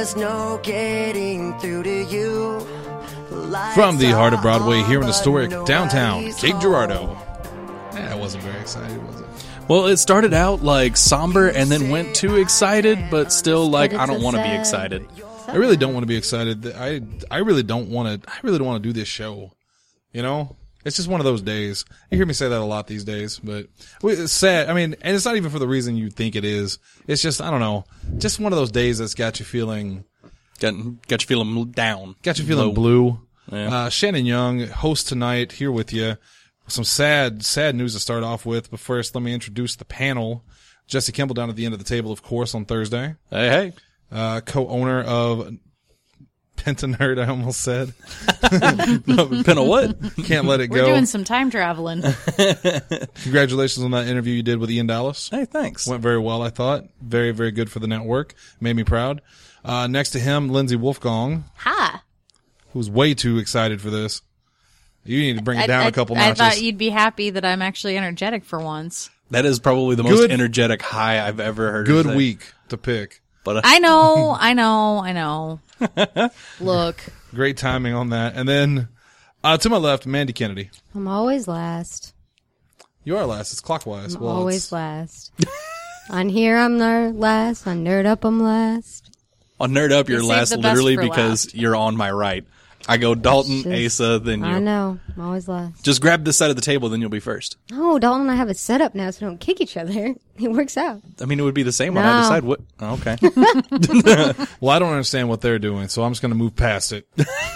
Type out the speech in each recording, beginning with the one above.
was no getting through to you. From the heart of Broadway here in historic downtown, Jake Girardo. I wasn't very excited, was it? Well, it started out like somber and then went too excited, but still like I don't want to be excited. I really don't want to be excited. I really don't want to do this show. You know? It's just one of those days. You hear me say that a lot these days, but it's sad. I mean, and it's not even for the reason you think it is. It's just, I don't know, just one of those days that's got you feeling... Got you feeling down. Got you feeling blue. Yeah. Shannon Young, host tonight, here with you. Some sad news to start off with. But first, let me introduce the panel. Jesse Kimball down at the end of the table, of course, on Thursday. Hey. Co-owner of Penta Nerd, I almost said. Penta what? Can't let it go. We're doing some time traveling. Congratulations on that interview you did with Ian Dallas. Hey, thanks. Went very well, I thought. Very, very good for the network. Made me proud. Next to him, Lindsay Wolfgong. Hi. Who's way too excited for this. You need to bring it down a couple notches. I thought you'd be happy that I'm actually energetic for once. That is probably the most energetic high I've ever heard. Good week to pick. But I know. Look. Great timing on that. And then to my left, Mandy Kennedy. I'm always last. You are last. It's clockwise. I'm always last. On here, I'm last. On Nerd Up, I'm last. On Nerd Up, you're last literally because last. You're on my right. I go Dalton, Asa, then you. I know. I'm always last. Just grab this side of the table, then you'll be first. No, Dalton and I have a setup now so we don't kick each other. It works out. I mean, it would be the same when I decide what. Oh, okay. Well, I don't understand what they're doing, so I'm just going to move past it.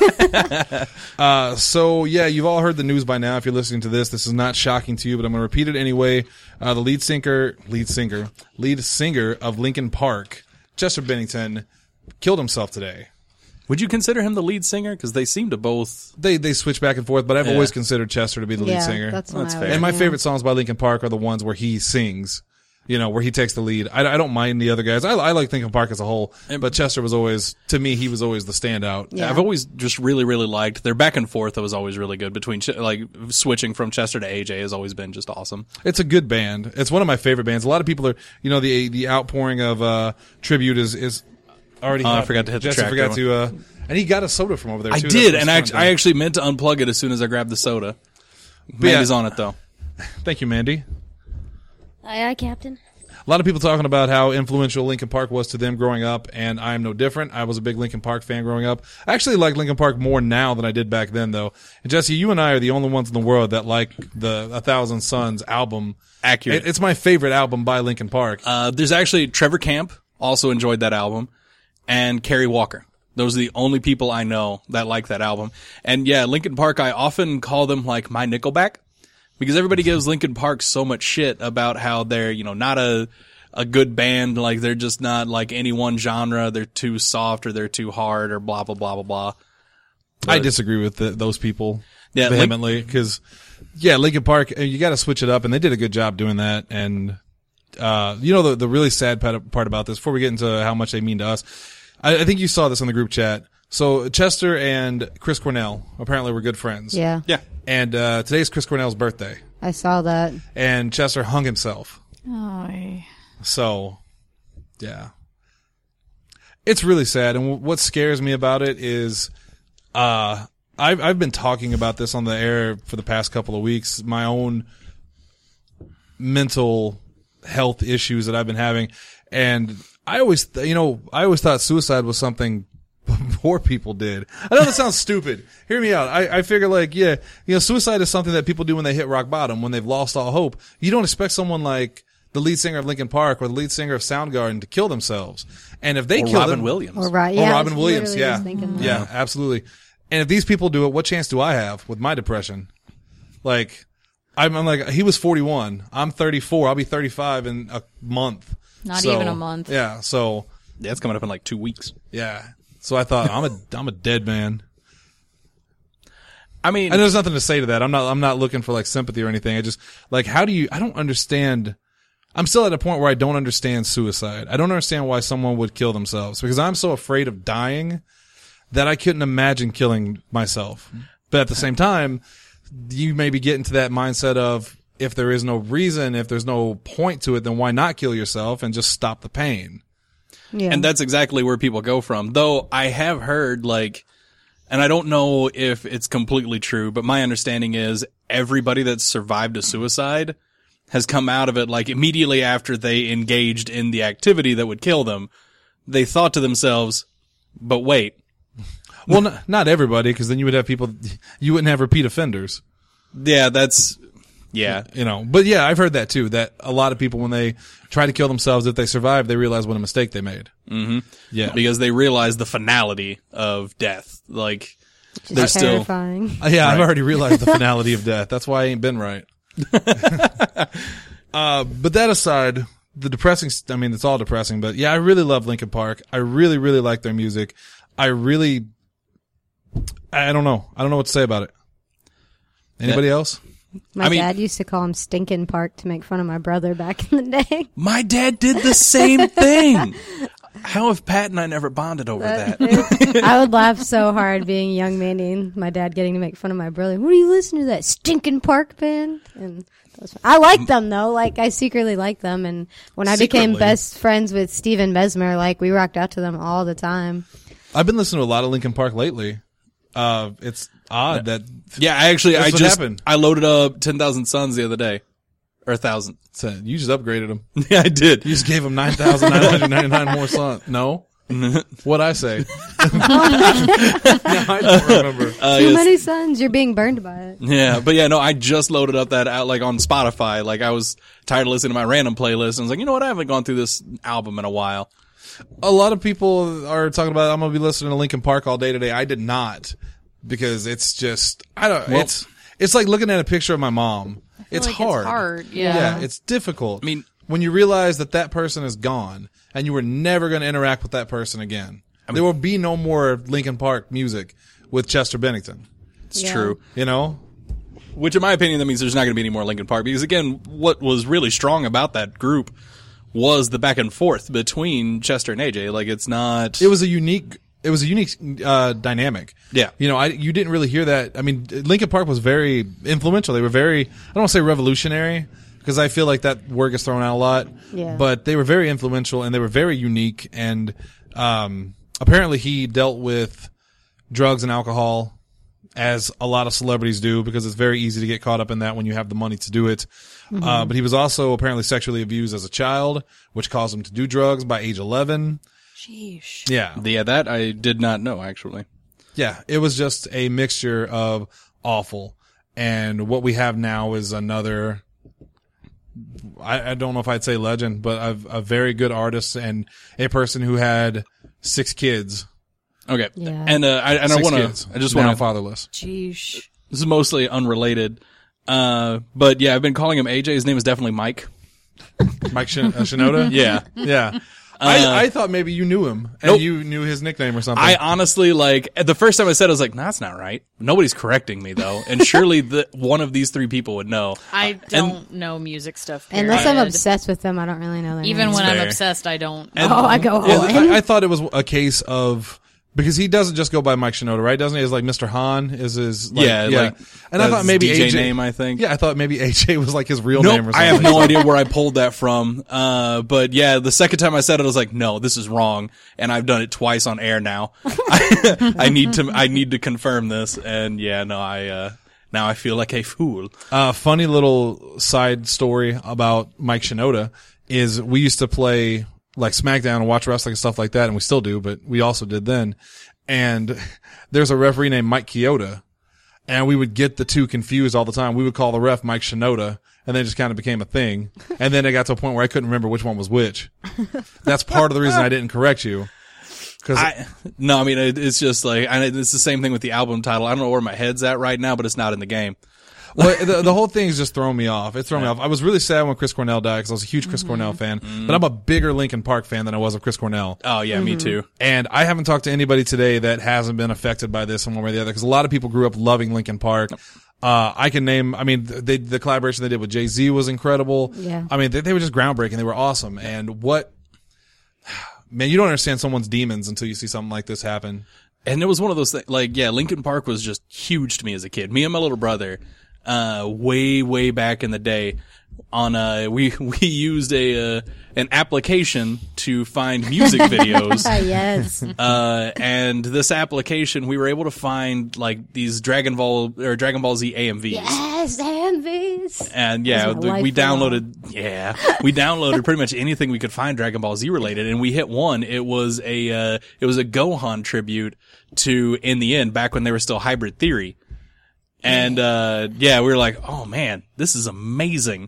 So, yeah, you've all heard the news by now. If you're listening to this, this is not shocking to you, but I'm going to repeat it anyway. The lead singer of Linkin Park, Chester Bennington, killed himself today. Would you consider him the lead singer? Because they seem to both... They switch back and forth, but I've always considered Chester to be the lead singer. That's fair. And my favorite songs by Linkin Park are the ones where he sings, you know, where he takes the lead. I don't mind the other guys. I like Linkin Park as a whole, but Chester was always, to me, he was always the standout. Yeah. I've always just really, really liked their back and forth. That was always really good between, like, switching from Chester to AJ has always been just awesome. It's a good band. It's one of my favorite bands. A lot of people are, you know, the outpouring of tribute is already. I forgot to hit the Jesse track. forgot to. And he got a soda from over there, too. I did, and I actually meant to unplug it as soon as I grabbed the soda. Mandy's on it, though. Thank you, Mandy. Aye, aye, Captain. A lot of people talking about how influential Linkin Park was to them growing up, and I am no different. I was a big Linkin Park fan growing up. I actually like Linkin Park more now than I did back then, though. And Jesse, you and I are the only ones in the world that like the 1,000 Suns album. Accurate. It's my favorite album by Linkin Park. There's actually Trevor Camp also enjoyed that album, and Kerry Walker. Those are the only people I know that like that album. And yeah, Linkin Park, I often call them like my Nickelback, because everybody gives Linkin Park so much shit about how they're, you know, not a good band. Like they're just not like any one genre. They're too soft or they're too hard or blah, blah, blah, blah, blah. But I disagree with those people vehemently because, Linkin Park, you got to switch it up, and they did a good job doing that. And, you know, the really sad part about this, before we get into how much they mean to us, I think you saw this on the group chat. So Chester and Chris Cornell apparently were good friends. Yeah. Yeah. And today's Chris Cornell's birthday. I saw that. And Chester hung himself. Oh. So, yeah. It's really sad. And what scares me about it is I've been talking about this on the air for the past couple of weeks, my own mental health issues that I've been having. And I always thought suicide was something poor people did. I know that sounds stupid. Hear me out. I figure like, suicide is something that people do when they hit rock bottom, when they've lost all hope. You don't expect someone like the lead singer of Linkin Park or the lead singer of Soundgarden to kill themselves. And if they kill Robin them, Williams. Or Robin Williams, yeah. Yeah, absolutely. And if these people do it, what chance do I have with my depression? Like, I'm like, he was 41. I'm 34. I'll be 35 in a month. Not even a month. Yeah. So. Yeah, it's coming up in like 2 weeks. Yeah. So I thought I'm a dead man. I mean, and there's nothing to say to that. I'm not looking for like sympathy or anything. I just like, I don't understand. I'm still at a point where I don't understand suicide. I don't understand why someone would kill themselves, because I'm so afraid of dying that I couldn't imagine killing myself. But at the same time, you maybe get into that mindset of, if there is no reason, if there's no point to it, then why not kill yourself and just stop the pain? Yeah. And that's exactly where people go from. Though I have heard like, and I don't know if it's completely true, but my understanding is everybody that's survived a suicide has come out of it like immediately after they engaged in the activity that would kill them. They thought to themselves, but wait. Well, not everybody, because then you would have people, you wouldn't have repeat offenders. Yeah, that's, yeah. You know, but yeah, I've heard that too, that a lot of people, when they try to kill themselves, if they survive, they realize what a mistake they made. Mm-hmm. Yeah. Because they realize the finality of death. Like, they're It's still, terrifying. Yeah, I've Right. already realized the finality of death. That's why I ain't been right. But that aside, the depressing, I mean, it's all depressing, but yeah, I really love Linkin Park. I really, really like their music. I don't know. I don't know what to say about it. Anybody else? My I mean- dad used to call him Stinkin' Park to make fun of my brother back in the day. my dad did the same thing. How have Pat and I never bonded over that? I would laugh so hard being a young Mandy and my dad getting to make fun of my brother. What are you listening to, that Stinkin' Park band? And that was fun. I like them though. Like, I secretly like them. And when I became Secretly? best friends with Steven Mesmer, like, we rocked out to them all the time. I've been listening to a lot of Linkin Park lately. It's odd that Yeah, I That's what happened. I loaded up 10,000 Suns the other day. Or 1,000. you just upgraded them. Yeah, I did. You just gave them 9,999 more sun. No? What'd I say? I don't remember. Too many sons. You're being burned by it. Yeah, but yeah, no, I just loaded up that out, like, on Spotify. Like, I was tired of listening to my random playlist, and I was like, you know what, I haven't gone through this album in a while. A lot of people are talking about, I'm going to be listening to Linkin Park all day today. I did not, because it's just, it's like looking at a picture of my mom. It's like hard. It's hard. Yeah. Yeah, it's difficult. I mean, when you realize that person is gone and you were never going to interact with that person again, there will be no more Linkin Park music with Chester Bennington. it's Yeah. true. You know? Which, in my opinion, that means there's not going to be any more Linkin Park. Because, again, what was really strong about that group was the back and forth between Chester and AJ. Like, it's not... It was a unique dynamic. Yeah. You know, you didn't really hear that. I mean, Linkin Park was very influential. They were very, I don't want to say revolutionary, because I feel like that word gets thrown out a lot. Yeah. But they were very influential and they were very unique. And, apparently he dealt with drugs and alcohol, as a lot of celebrities do, because it's very easy to get caught up in that when you have the money to do it. But he was also apparently sexually abused as a child, which caused him to do drugs by age 11. Sheesh. Yeah. Yeah, that I did not know, actually. Yeah, it was just a mixture of awful. And what we have now is another, I don't know if I'd say legend, but a very good artist and a person who had 6 kids. Okay. Yeah. And, I just now want to, fatherless. Sheesh. this is mostly unrelated. But yeah, I've been calling him AJ. His name is definitely Mike. Mike Shinoda? Yeah. Yeah. I thought maybe you knew him and Nope. you knew his nickname or something. I honestly, like, the first time I said it, I was like, nah, that's not right. Nobody's correcting me, though. And surely one of these 3 people would know. I don't know music stuff. Unless I'm period. obsessed with them, I don't really know their Even names. when I'm fair. obsessed, I don't. I go all Yeah, in. I thought it was a case of, because he doesn't just go by Mike Shinoda, right? Doesn't he? It's like Mr. Han is his, like, Yeah, like, and I that's thought maybe DJ AJ name, I think. Yeah, I thought maybe AJ was like his real Nope, name or I something. have no idea where I pulled that from. But yeah, the second time I said it, I was like, no, this is wrong. And I've done it twice on air now. I need to confirm this. And yeah, no, now I feel like a fool. Funny little side story about Mike Shinoda is we used to play like SmackDown and watch wrestling and stuff like that, and we still do, but we also did then. And there's a referee named Mike Chioda, and we would get the two confused all the time. We would call the ref Mike Shinoda, and then it just kind of became a thing. And then it got to a point where I couldn't remember which one was which. That's part of the reason I didn't correct you. No, I mean, it's just like, it's the same thing with the album title. I don't know where my head's at right now, but it's not in the game. Well, the whole thing is just throwing me off. It's throwing me off. I was really sad when Chris Cornell died because I was a huge Chris Cornell fan, but I'm a bigger Linkin Park fan than I was of Chris Cornell. Oh yeah, me too. And I haven't talked to anybody today that hasn't been affected by this in one way or the other, because a lot of people grew up loving Linkin Park. I can name, I mean, the collaboration they did with Jay-Z was incredible. Yeah. I mean, they were just groundbreaking. They were awesome. And man, you don't understand someone's demons until you see something like this happen. And it was one of those things, like, yeah, Linkin Park was just huge to me as a kid. Me and my little brother, way back in the day, we used an application to find music videos. Yes. And this application, we were able to find like these Dragon Ball Z AMVs. Yes, AMVs. And yeah, That's my we life now. downloaded pretty much anything we could find Dragon Ball Z related, and we hit one. It was a Gohan tribute to In the End, back when they were still Hybrid Theory. And, we were like, oh man, this is amazing.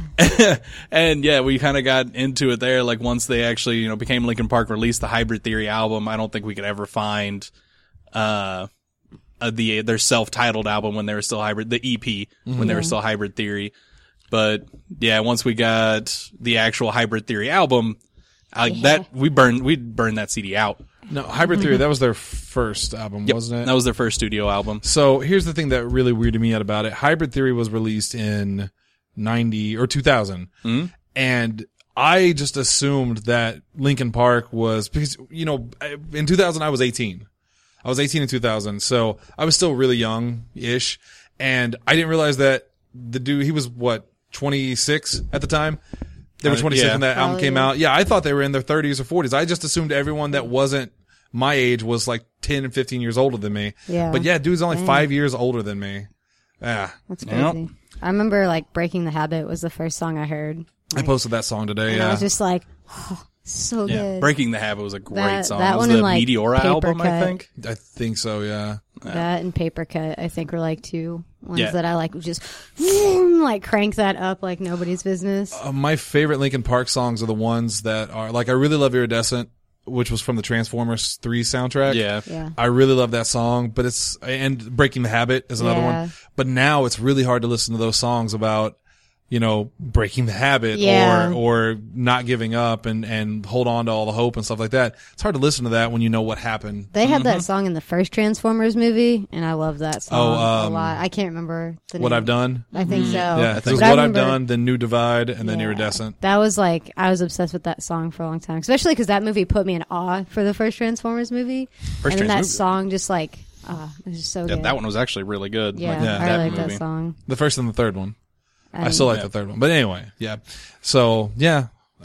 And yeah, we kind of got into it there. Like once they actually, became Linkin Park, released the Hybrid Theory album, I don't think we could ever find, their self-titled album when they were still Hybrid, the EP when they were still Hybrid Theory. But yeah, once we got the actual Hybrid Theory album, we burned that CD out. No, Hybrid Theory, that was their first album, wasn't it? That was their first studio album. So here's the thing that really weirded me out about it. Hybrid Theory was released in 90 or 2000. Mm-hmm. And I just assumed that Linkin Park was, because, in 2000 I was 18. I was 18 in 2000. So I was still really young-ish. And I didn't realize that the dude, he was 26 at the time? They were 26 when that album came out. Yeah, I thought they were in their 30s or 40s. I just assumed everyone that wasn't my age was like 10 and 15 years older than me. Yeah. But yeah, dude's only 5 years older than me. Yeah. That's crazy. I remember like Breaking the Habit was the first song I heard. I posted that song today, And I was just like, so Yeah, good. Breaking the Habit was a great That- song. that It was one the and, like, Meteora Paper album, I Cut. think. I think so, yeah. That and Paper Cut, I think, were like two ones Yeah. that I like just like crank that up like nobody's business. My favorite Linkin Park songs are the ones that are, like, I really love Iridescent, which was from the Transformers 3 soundtrack. Yeah. Yeah. I really love that song, and Breaking the Habit is another Yeah. one. But now it's really hard to listen to those songs about, breaking the habit Yeah. or not giving up and hold on to all the hope and stuff like that. It's hard to listen to that when you know what happened. They had that song in the first Transformers movie, and I love that song a um, lot. I can't remember the What name. I've Done. I think so. Yeah, But it was I What I've remember- Done, then New Divide, and then Yeah. Iridescent. That was like, I was obsessed with that song for a long time, especially because that movie put me in awe for the first Transformers movie. First and then that Trans- song just like, it was just so Yeah, good. that one was actually really good. Yeah, Like, Yeah. I that really like movie. that song. The first and the third one. I And- still like the third one. But anyway, yeah. So, yeah.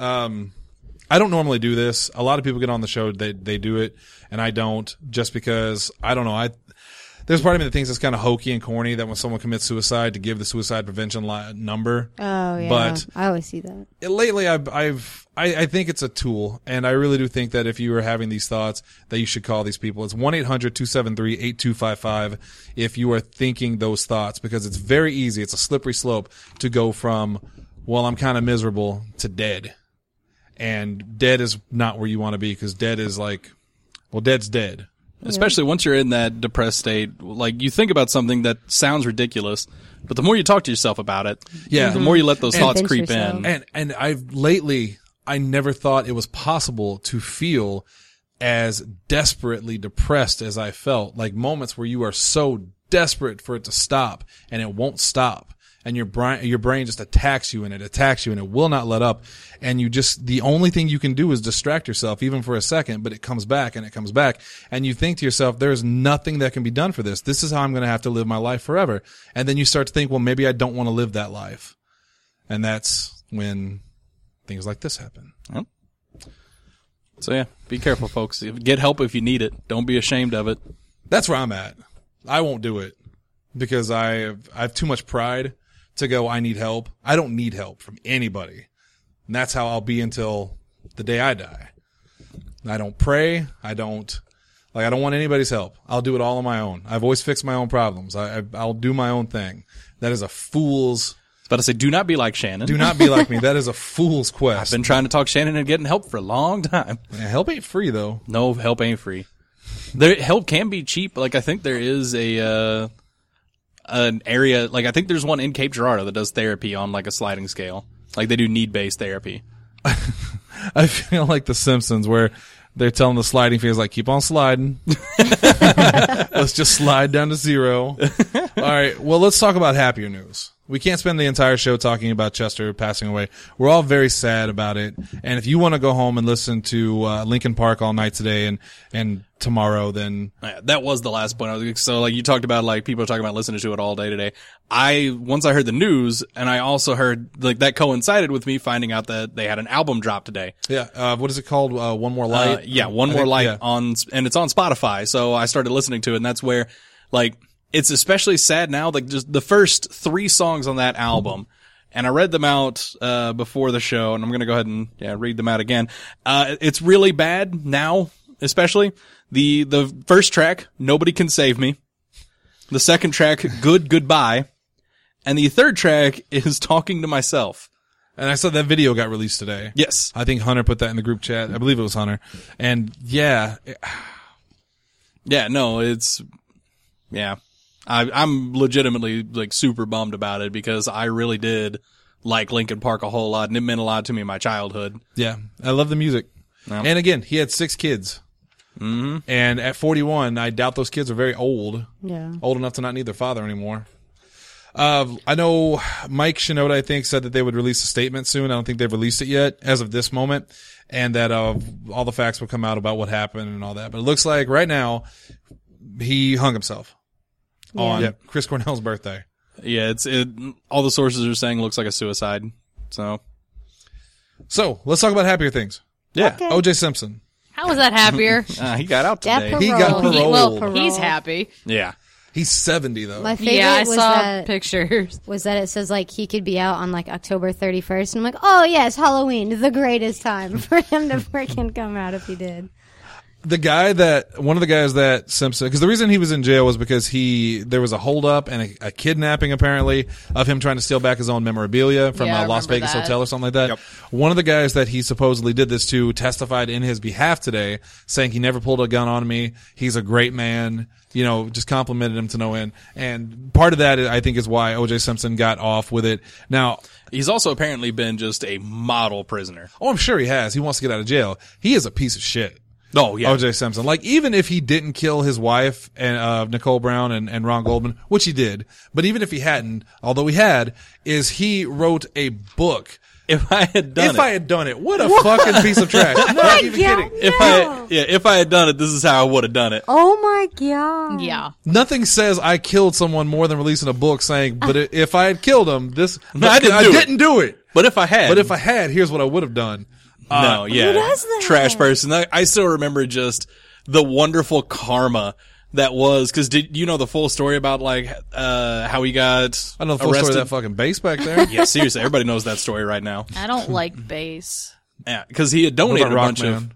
I don't normally do this. A lot of people get on the show, they do it, and I don't, just because, I don't know, there's part of me that thinks it's kind of hokey and corny that when someone commits suicide to give the suicide prevention number. Oh yeah, But I always see that. lately I think it's a tool, and I really do think that if you are having these thoughts that you should call these people. It's 1-800-273-8255 if you are thinking those thoughts, because it's very easy. It's a slippery slope to go from, well, I'm kind of miserable, to dead. And dead is not where you want to be, because dead is like, well, dead's dead. Especially once you're in that depressed state, like you think about something that sounds ridiculous, but the more you talk to yourself about it, Yeah. the more you let those thoughts Convince creep yourself. in. And I never thought it was possible to feel as desperately depressed as I felt. Like moments where you are so desperate for it to stop and it won't stop. And your brain just attacks you and it will not let up. And the only thing you can do is distract yourself even for a second, but it comes back and it comes back. And you think to yourself, there's nothing that can be done for this. This is how I'm going to have to live my life forever. And then you start to think, well, maybe I don't want to live that life. And that's when things like this happen. Yep. So yeah, be careful, folks. Get help if you need it. Don't be ashamed of it. That's where I'm at. I won't do it because I have too much pride to go, I need help. I don't need help from anybody. And that's how I'll be until the day I die. I don't pray. I don't want anybody's help. I'll do it all on my own. I've always fixed my own problems. I'll do my own thing. That is a fool's. I was about to say, do not be like Shannon. Do not be like me. That is a fool's quest. Been trying to talk Shannon into getting help for a long time. Yeah, help ain't free though. No, help ain't free. Help can be cheap. Like I think there is an area, like I think there's one in Cape Girardeau that does therapy on like a sliding scale. Like they do need-based therapy. I feel like The Simpsons where they're telling the sliding figures, like, keep on sliding. Let's just slide down to 0. All right. Well, let's talk about happier news. We can't spend the entire show talking about Chester passing away. We're all very sad about it. And if you want to go home and listen to Linkin Park all night today and tomorrow, then That was the last point. So like you talked about like people are talking about listening to it all day today. Once I heard the news and I also heard like that coincided with me finding out that they had an album drop today. yeah. What is it called? One More Light. One More Light yeah. and it's on Spotify. So I started listening to it, and that's where like it's especially sad now. Like just the first 3 songs on that album, and I read them out before the show, and I'm gonna go ahead and read them out again. It's really bad now, especially the first track, Nobody Can Save Me. The second track, Good Goodbye, and the third track is Talking to Myself. And I saw that video got released today. Yes. I think Hunter put that in the group chat. I believe it was Hunter. And yeah. Yeah, no, I'm legitimately like super bummed about it because I really did like Linkin Park a whole lot, and it meant a lot to me in my childhood. Yeah. I love the music. Yeah. And again, he had 6 kids. Mm-hmm. And at 41, I doubt those kids are very old. Yeah. Old enough to not need their father anymore. I know Mike Shinoda, I think, said that they would release a statement soon. I don't think they've released it yet as of this moment. And that all the facts will come out about what happened and all that. But it looks like right now he hung himself on Chris Cornell's birthday. Yeah, all the sources are saying it looks like a suicide. So let's talk about happier things. yeah, Okay. O.J. Simpson. How was that happier? he got out That today. He got parole. paroled. Well, he's happy. Yeah, He's 70 though. My favorite Yeah, I was saw that pictures. it says like he could be out on like October 31st, and I'm like, oh yes, Halloween, the greatest time for him to freaking come out if he did. One of the guys that Simpson, because the reason he was in jail was because there was a holdup and a kidnapping apparently of him trying to steal back his own memorabilia from Yeah, I a Las remember Vegas that. hotel or something like that. Yep. One of the guys that he supposedly did this to testified in his behalf today, saying he never pulled a gun on me. He's a great man. Just complimented him to no end. And part of that, I think, is why O.J. Simpson got off with it. Now, he's also apparently been just a model prisoner. I'm sure he has. He wants to get out of jail. He is a piece of shit. Oh yeah, O.J. Simpson. Like, even if he didn't kill his wife and Nicole Brown and Ron Goldman, which he did, but even if he hadn't, although he had, he wrote a book. If I had done I had done it, what a fucking piece of trash. I'm not even kidding. If I had done it, this is how I would have done it. Oh my god. Yeah. Nothing says I killed someone more than releasing a book saying, but if I had killed him, I didn't do it. But if I had, Here's what I would have done. no, yeah, Who does that? trash person. I still remember just the wonderful karma that was, because did you know the full story about like how he got I know the full arrested? story of that fucking bass back there. Yeah, seriously, everybody knows that story right now. I don't like bass. Yeah, because he had What donated about a bunch Rockman?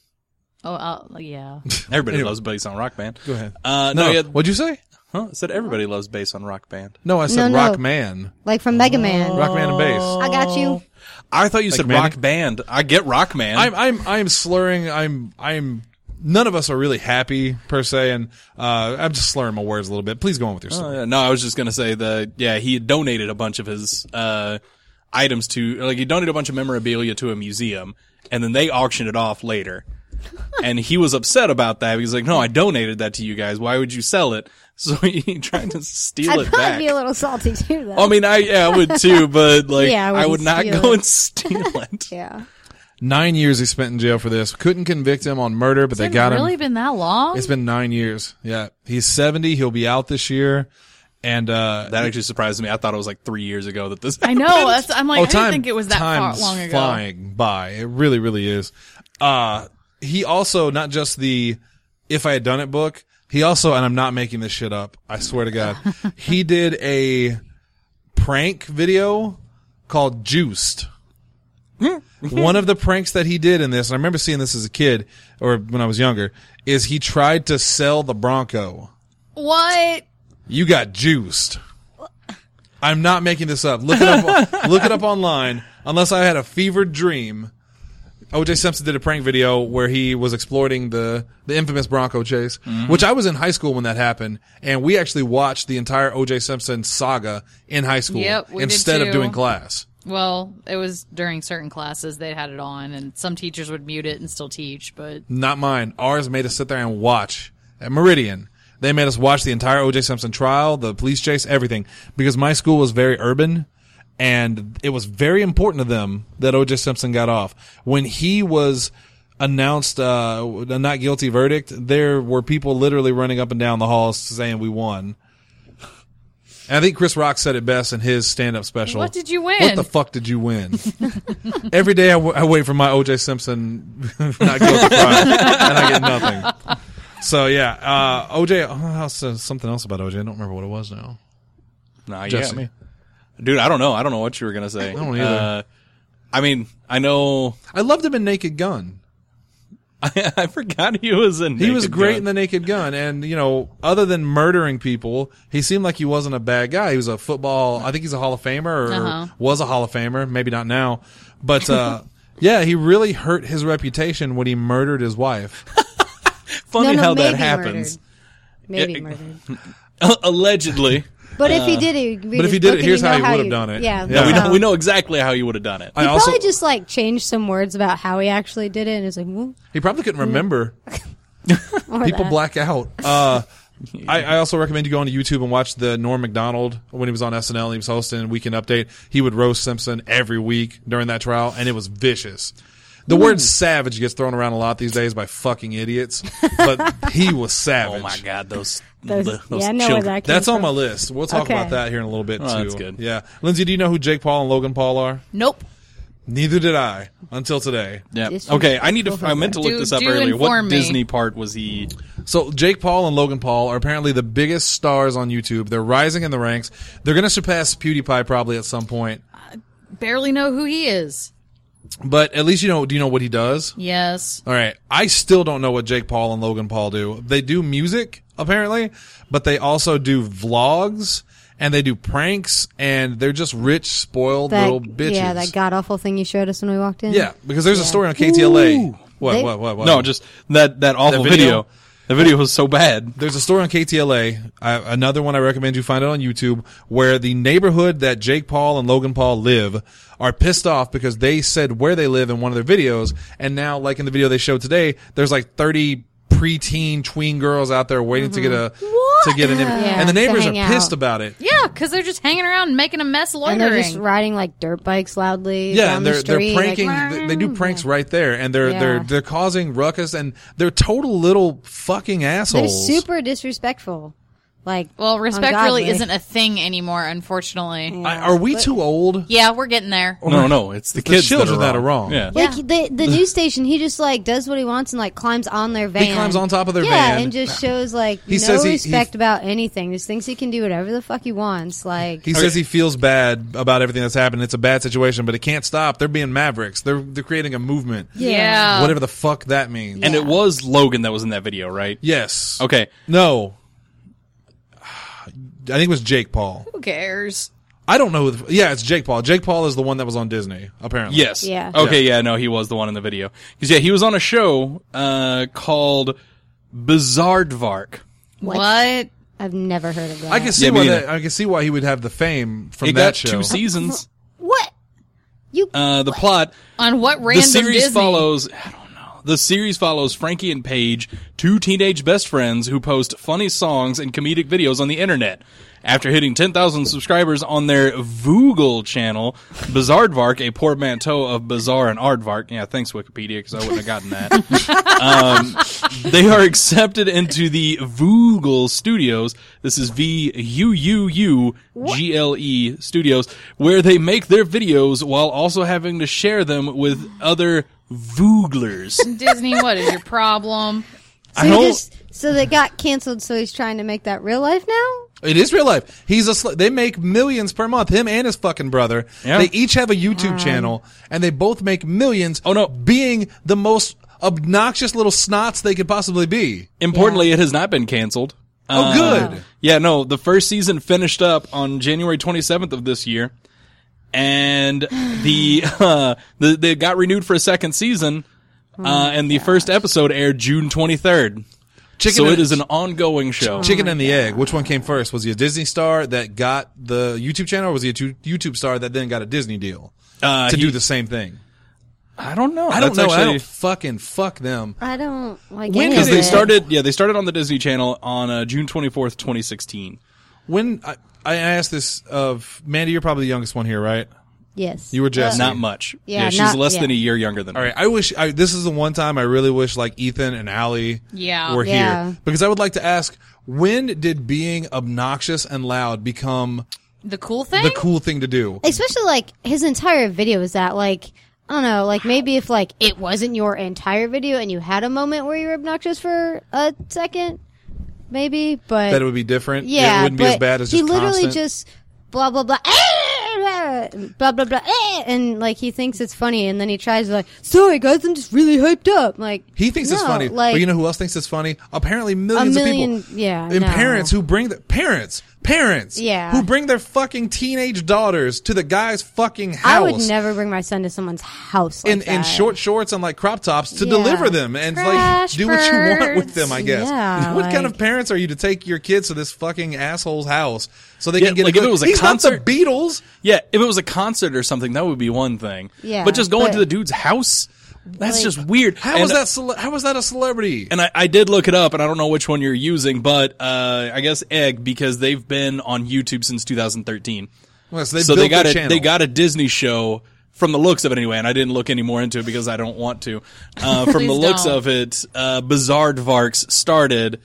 Oh, yeah. of. Everybody Anyway. loves bass on Rock Band. Go ahead. No, he had, What'd you say? huh? I said everybody loves bass on Rock Band. No, I said No. Rock Man. Like from Mega Man. Rock Man and bass. I got you. I thought you said Manny? Rock Band. I get Rock Man. I'm slurring. I'm. None of us are really happy per se, and I'm just slurring my words a little bit. Please go on with your story. No, I was just gonna say he had donated a bunch of his items he donated a bunch of memorabilia to a museum, and then they auctioned it off later. And he was upset about that. He was like, "No, I donated that to you guys. Why would you sell it?" So he tried to steal I'd it probably back. be a little salty too, though. I mean, I would too, but like, Yeah, I I would wouldn't not steal go it. and steal it. yeah. 9 years he spent in jail for this. Couldn't convict him on murder, but they Has got it really him. been that long? It's been 9 years. Yeah, he's 70. He'll be out this year, and That actually surprised me. I thought it was like 3 years ago that this. I know. I'm like, I didn't think it was that far time's long ago. flying by. It really, really is. He also, not just the If I Had Done It book, he also, and I'm not making this shit up, I swear to God, he did a prank video called Juiced. One of the pranks that he did in this, and I remember seeing this as a kid, or when I was younger, is he tried to sell the Bronco. What? You got juiced. I'm not making this up. Look it up online. Unless I had a fevered dream. O.J. Simpson did a prank video where he was exploiting the infamous Bronco chase, which I was in high school when that happened, and we actually watched the entire O.J. Simpson saga in high school Yep, we did instead of too. doing class. Well, it was during certain classes they had it on, and some teachers would mute it and still teach, but Not mine. Ours made us sit there and watch at Meridian. They made us watch the entire O.J. Simpson trial, the police chase, everything, because my school was very urban, and it was very important to them that O.J. Simpson got off. When he was announced a not guilty verdict, there were people literally running up and down the halls saying we won. And I think Chris Rock said it best in his stand-up special. What did you win? What the fuck did you win? Every day I wait for my O.J. Simpson not guilty trial, and I get nothing. So yeah, O.J. Something else about O.J. I don't remember what it was now. Nah, you Jesse. got me. Dude, I don't know. I don't know what you were gonna say. I don't either. I mean, I know. I loved him in Naked Gun. I forgot he was in. He was Naked great Gun. in the Naked Gun, and other than murdering people, he seemed like he wasn't a bad guy. He was a football. I think he's a Hall of Famer, or was a Hall of Famer. Maybe not now, but yeah, he really hurt his reputation when he murdered his wife. Funny how that maybe happens. Maybe murdered. Allegedly. But if he did it, But if he did it, here's how he would have done it. Yeah, Yeah. We know exactly how he would have done it. He probably just like changed some words about how he actually did it, and it's like, well, He probably couldn't remember. or People that. black out. I also recommend you go on to YouTube and watch the Norm Macdonald when he was on SNL. He was hosting Weekend Update. He would roast Simpson every week during that trial, and it was vicious. The word savage gets thrown around a lot these days by fucking idiots, but he was savage. Oh my God, those Yeah, I know where children. that came That's from. on my list. We'll talk Okay. about that here in a little bit, too. Oh, that's good. Yeah. Lindsay, do you know who Jake Paul and Logan Paul are? Nope. Neither did I until today. Yeah. This Okay, is I need to. cool. I meant to look Do- this up do earlier. What inform me. Disney part was he? So Jake Paul and Logan Paul are apparently the biggest stars on YouTube. They're rising in the ranks. They're going to surpass PewDiePie probably at some point. Barely know who he is. But at least do you know what he does? Yes. All right. I still don't know what Jake Paul and Logan Paul do. They do music, apparently, but they also do vlogs, and they do pranks, and they're just rich, spoiled little bitches. Yeah, that god awful thing you showed us when we walked in. Yeah, because there's a story on KTLA. Ooh. What? No, just that awful That video? video. The video was so bad. There's a story on KTLA, another one I recommend you find it on YouTube, where the neighborhood that Jake Paul and Logan Paul live are pissed off because they said where they live in one of their videos, and now, like in the video they showed today, there's like 30 preteen tween girls out there waiting to get an Yeah, and the to neighbors are hang pissed out. about it. Yeah, because they're just hanging around and making a mess And loitering. they're just riding like dirt bikes loudly Yeah, down and the they're street. pranking. Like, They do pranks right there, and they're Yeah. causing ruckus, and they're total little fucking they're assholes. super disrespectful. Like, well, respect really ungodly. isn't a thing anymore, unfortunately. Yeah. Are we too old? Yeah, we're getting there. No, it's the kids children that are wrong. wrong. Yeah. Like the news station, he just like does what he wants and like climbs on their van. He climbs on top of their yeah, van. and just shows like He no says he- respect about anything. Just thinks he can do whatever the fuck he wants. Like He says he feels bad about everything that's happened. It's a bad situation, but it can't stop. They're being mavericks. They're creating a movement. Yeah. Whatever the fuck that means. And it was Logan that was in that video, right? Yes. Okay. No. I think it was Jake Paul. Who cares? I don't know. Yeah, it's Jake Paul. Jake Paul is the one that was on Disney, apparently. Yes. Yeah. Okay. Yeah. No, he was the one in the video. Because he was on a show called Bizarredvark. What? I've never heard of that. I can see Yeah, me why either. I can see why he would have the fame from It that got show. 2 seasons. What? You The plot. On what random The series Disney? follows. I don't know. The series follows Frankie and Paige, 2 teenage best friends who post funny songs and comedic videos on the internet. After hitting 10,000 subscribers on their Voogle channel, Bizarredvark, a portmanteau of bizarre and aardvark. Yeah, thanks Wikipedia, because I wouldn't have gotten that. They are accepted into the Voogle Studios. This is VUUUGLE Studios, where they make their videos while also having to share them with other Vooglers. Disney, what is your problem? So they got canceled. So he's trying to make that real life now. It is real life. They make millions per month. Him and his fucking brother. Yeah. They each have a YouTube channel, and they both make millions. Oh, no. Being the most obnoxious little snots they could possibly be. Importantly, it has not been canceled. Oh, good. Yeah, no, the first season finished up on January 27th of this year, and they got renewed for a second season, and the first episode aired June 23rd. So it is an ongoing show. Chicken and the egg. Which one came first? Was he a Disney star that got the YouTube channel, or was he a YouTube star that then got a Disney deal to do the same thing? I don't know. I don't That's know. I actually- don't fucking fuck them. I don't like When any did of Because it. they started on the Disney Channel on June 24th, 2016. When I asked this of Mandy, you're probably the youngest one here, right? Yes. You were Jesse. Not much. Yeah, she's not- less yeah. than a year younger than All me. right. I wish this is the one time I really wish like Ethan and Allie Yeah. were Yeah. here, because I would like to ask, when did being obnoxious and loud become The cool thing? the cool thing to do? Especially like his entire video is that like I don't know, like maybe if like it wasn't your entire video and you had a moment where you were obnoxious for a second, maybe, but That it would be different. yeah, It wouldn't be but as bad as he just literally constant. just blah blah blah. Blah blah blah, and like he thinks it's funny, and then he tries to like, sorry guys, I'm just really hyped up. Like He thinks it's no, funny, like, but you know who else thinks it's funny? Apparently, a millions million, of people. yeah, And no. parents who bring parents, Yeah. who bring their fucking teenage daughters to the guy's fucking house. I would never bring my son to someone's house like in that. short shorts and like crop tops to Yeah. deliver them and like Trash do what you want with birds. them, I guess. Yeah, what kind like- of parents are you to take your kids to this fucking asshole's house so they Yeah, can get like a if good, it was a he's concert- not the Beatles. Yeah, if it was a concert or something, that would be one thing. Yeah, but just going but- to the dude's house, that's Like- just weird. How And- was that? How was that a celebrity? And I did look it up, and I don't know which one you're using, but I guess Egg, because they've been on YouTube since 2013. Well, so So built they got their a channel. they got a Disney show from the looks of it anyway, and I didn't look any more into it because I don't want to. From the Please looks don't. of it, Bizarre Dvarks started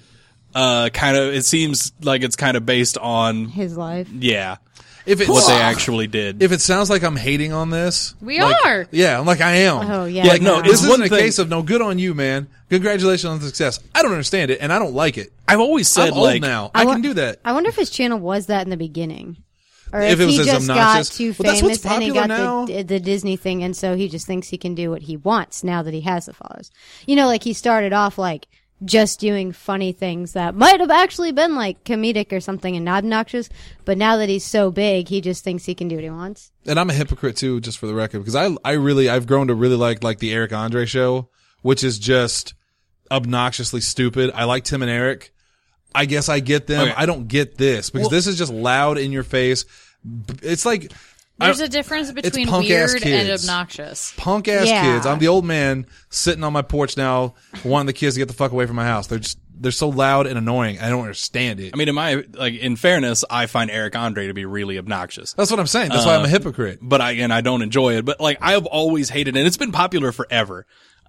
kind of. It seems like it's kind of based on his life. yeah if what they actually did. If it sounds like I'm hating on this, We like, are. Yeah, I'm like I am. Oh, yeah, Like, no, this it's isn't one a thing- case of no good on you, man. Congratulations on the success. I don't understand it, and I don't like it. I've always said I'm old like now. I wa- can do that. I wonder if his channel was that in the beginning. Or If if it was he as just got obnoxious. too Well, that's what's famous and he popular got now. the Disney thing, and so he just thinks he can do what he wants now that he has the followers. You know, like he started off like just doing funny things that might have actually been like comedic or something and not obnoxious, but now that he's so big, he just thinks he can do what he wants. And I'm a hypocrite too, just for the record, because I've grown to really like the Eric Andre show, which is just obnoxiously stupid. I like Tim and Eric. I guess I get them. Okay. I don't get this because this is just loud in your face. It's like There's a difference between punk-ass weird and kids. obnoxious. punk ass Yeah. kids. I'm the old man sitting on my porch now, wanting the kids to get the fuck away from my house. They're so loud and annoying. I don't understand it. I mean, in fairness, I find Eric Andre to be really obnoxious. That's what I'm saying. That's why I'm a hypocrite. But I don't enjoy it. But like, I have always hated it. It's been popular forever.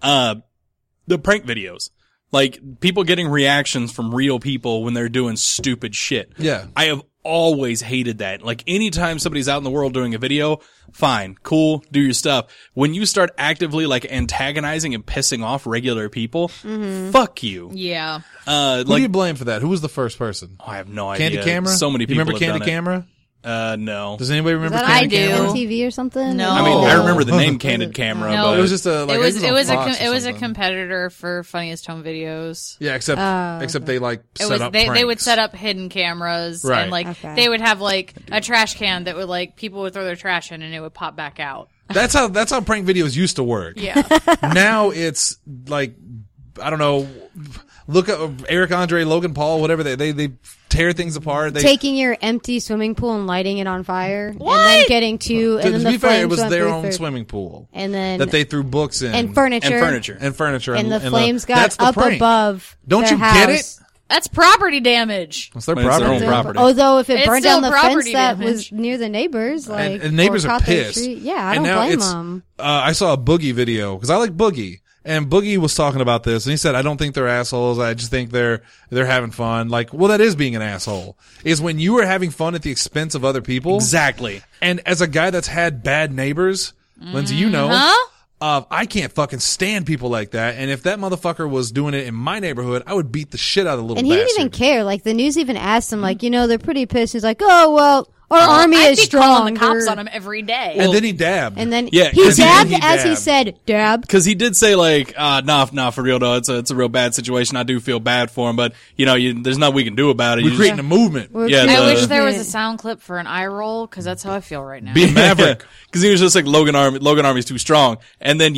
The prank videos. Like, people getting reactions from real people when they're doing stupid shit. Yeah. I have always hated that. Like, anytime somebody's out in the world doing a video, fine, cool, do your stuff. When you start actively, like, antagonizing and pissing off regular people, fuck you. Yeah. Who do you blame for that? Who was the first person? I have no idea. Candy Camera? So many You people remember have Candy done it. Camera? No. Does anybody remember Is that Candy I do. Camera? MTV or something? No. I mean, I Oh. remember the name Candid Camera, No. but It was just a like it was on it was a Fox or it was a something. competitor for funniest home videos. Yeah, except they like It set was up they would pranks. set up hidden cameras Right. and like Okay. they would have like a trash can that would like people would throw their trash in and it would pop back out. That's how prank videos used to work. Yeah. Now it's like I don't know. Look at Eric Andre, Logan Paul, whatever they tear things apart. They Taking your empty swimming pool and lighting it on fire, and then What? getting two, and to then the be fair, it flames was went their through own third- swimming pool and then that they threw books in and furniture, and furniture. and the and flames that's got the up prank. above. Don't their you get it? house. That's property damage. It's their It's their property. own property. Although if it It's burned still down the fence property that damage. was near the neighbors, like and neighbors or are caught their pissed. tree- Yeah, I And don't now blame it's, them. I saw a Boogie video because I like Boogie, and Boogie was talking about this, and he said, "I don't think they're assholes. I just think they're having fun." Like, well, that is being an asshole. Is when you are having fun at the expense of other people. Exactly. And as a guy that's had bad neighbors, Lindsay, you know. Huh? I can't fucking stand people like that. And if that motherfucker was doing it in my neighborhood, I would beat the shit out of the little And he didn't even bastard. care. Like the news even asked him, like, they're pretty pissed. He's like, oh well, our army I'd is be strong. calling the cops on him every day. And then he dabbed. And then Yeah, he 'cause he- dabbed he as he dabbed. said, dab. Cause he did say like, nah, for real though, it's a real bad situation. I do feel bad for him, but there's nothing we can do about it. We're You creating a movement. We're Yeah, creating I the- wish there was a movement. sound clip for an eye roll because that's how I feel right now. Be a maverick. Cause he was just like, Logan Army's too strong. And then,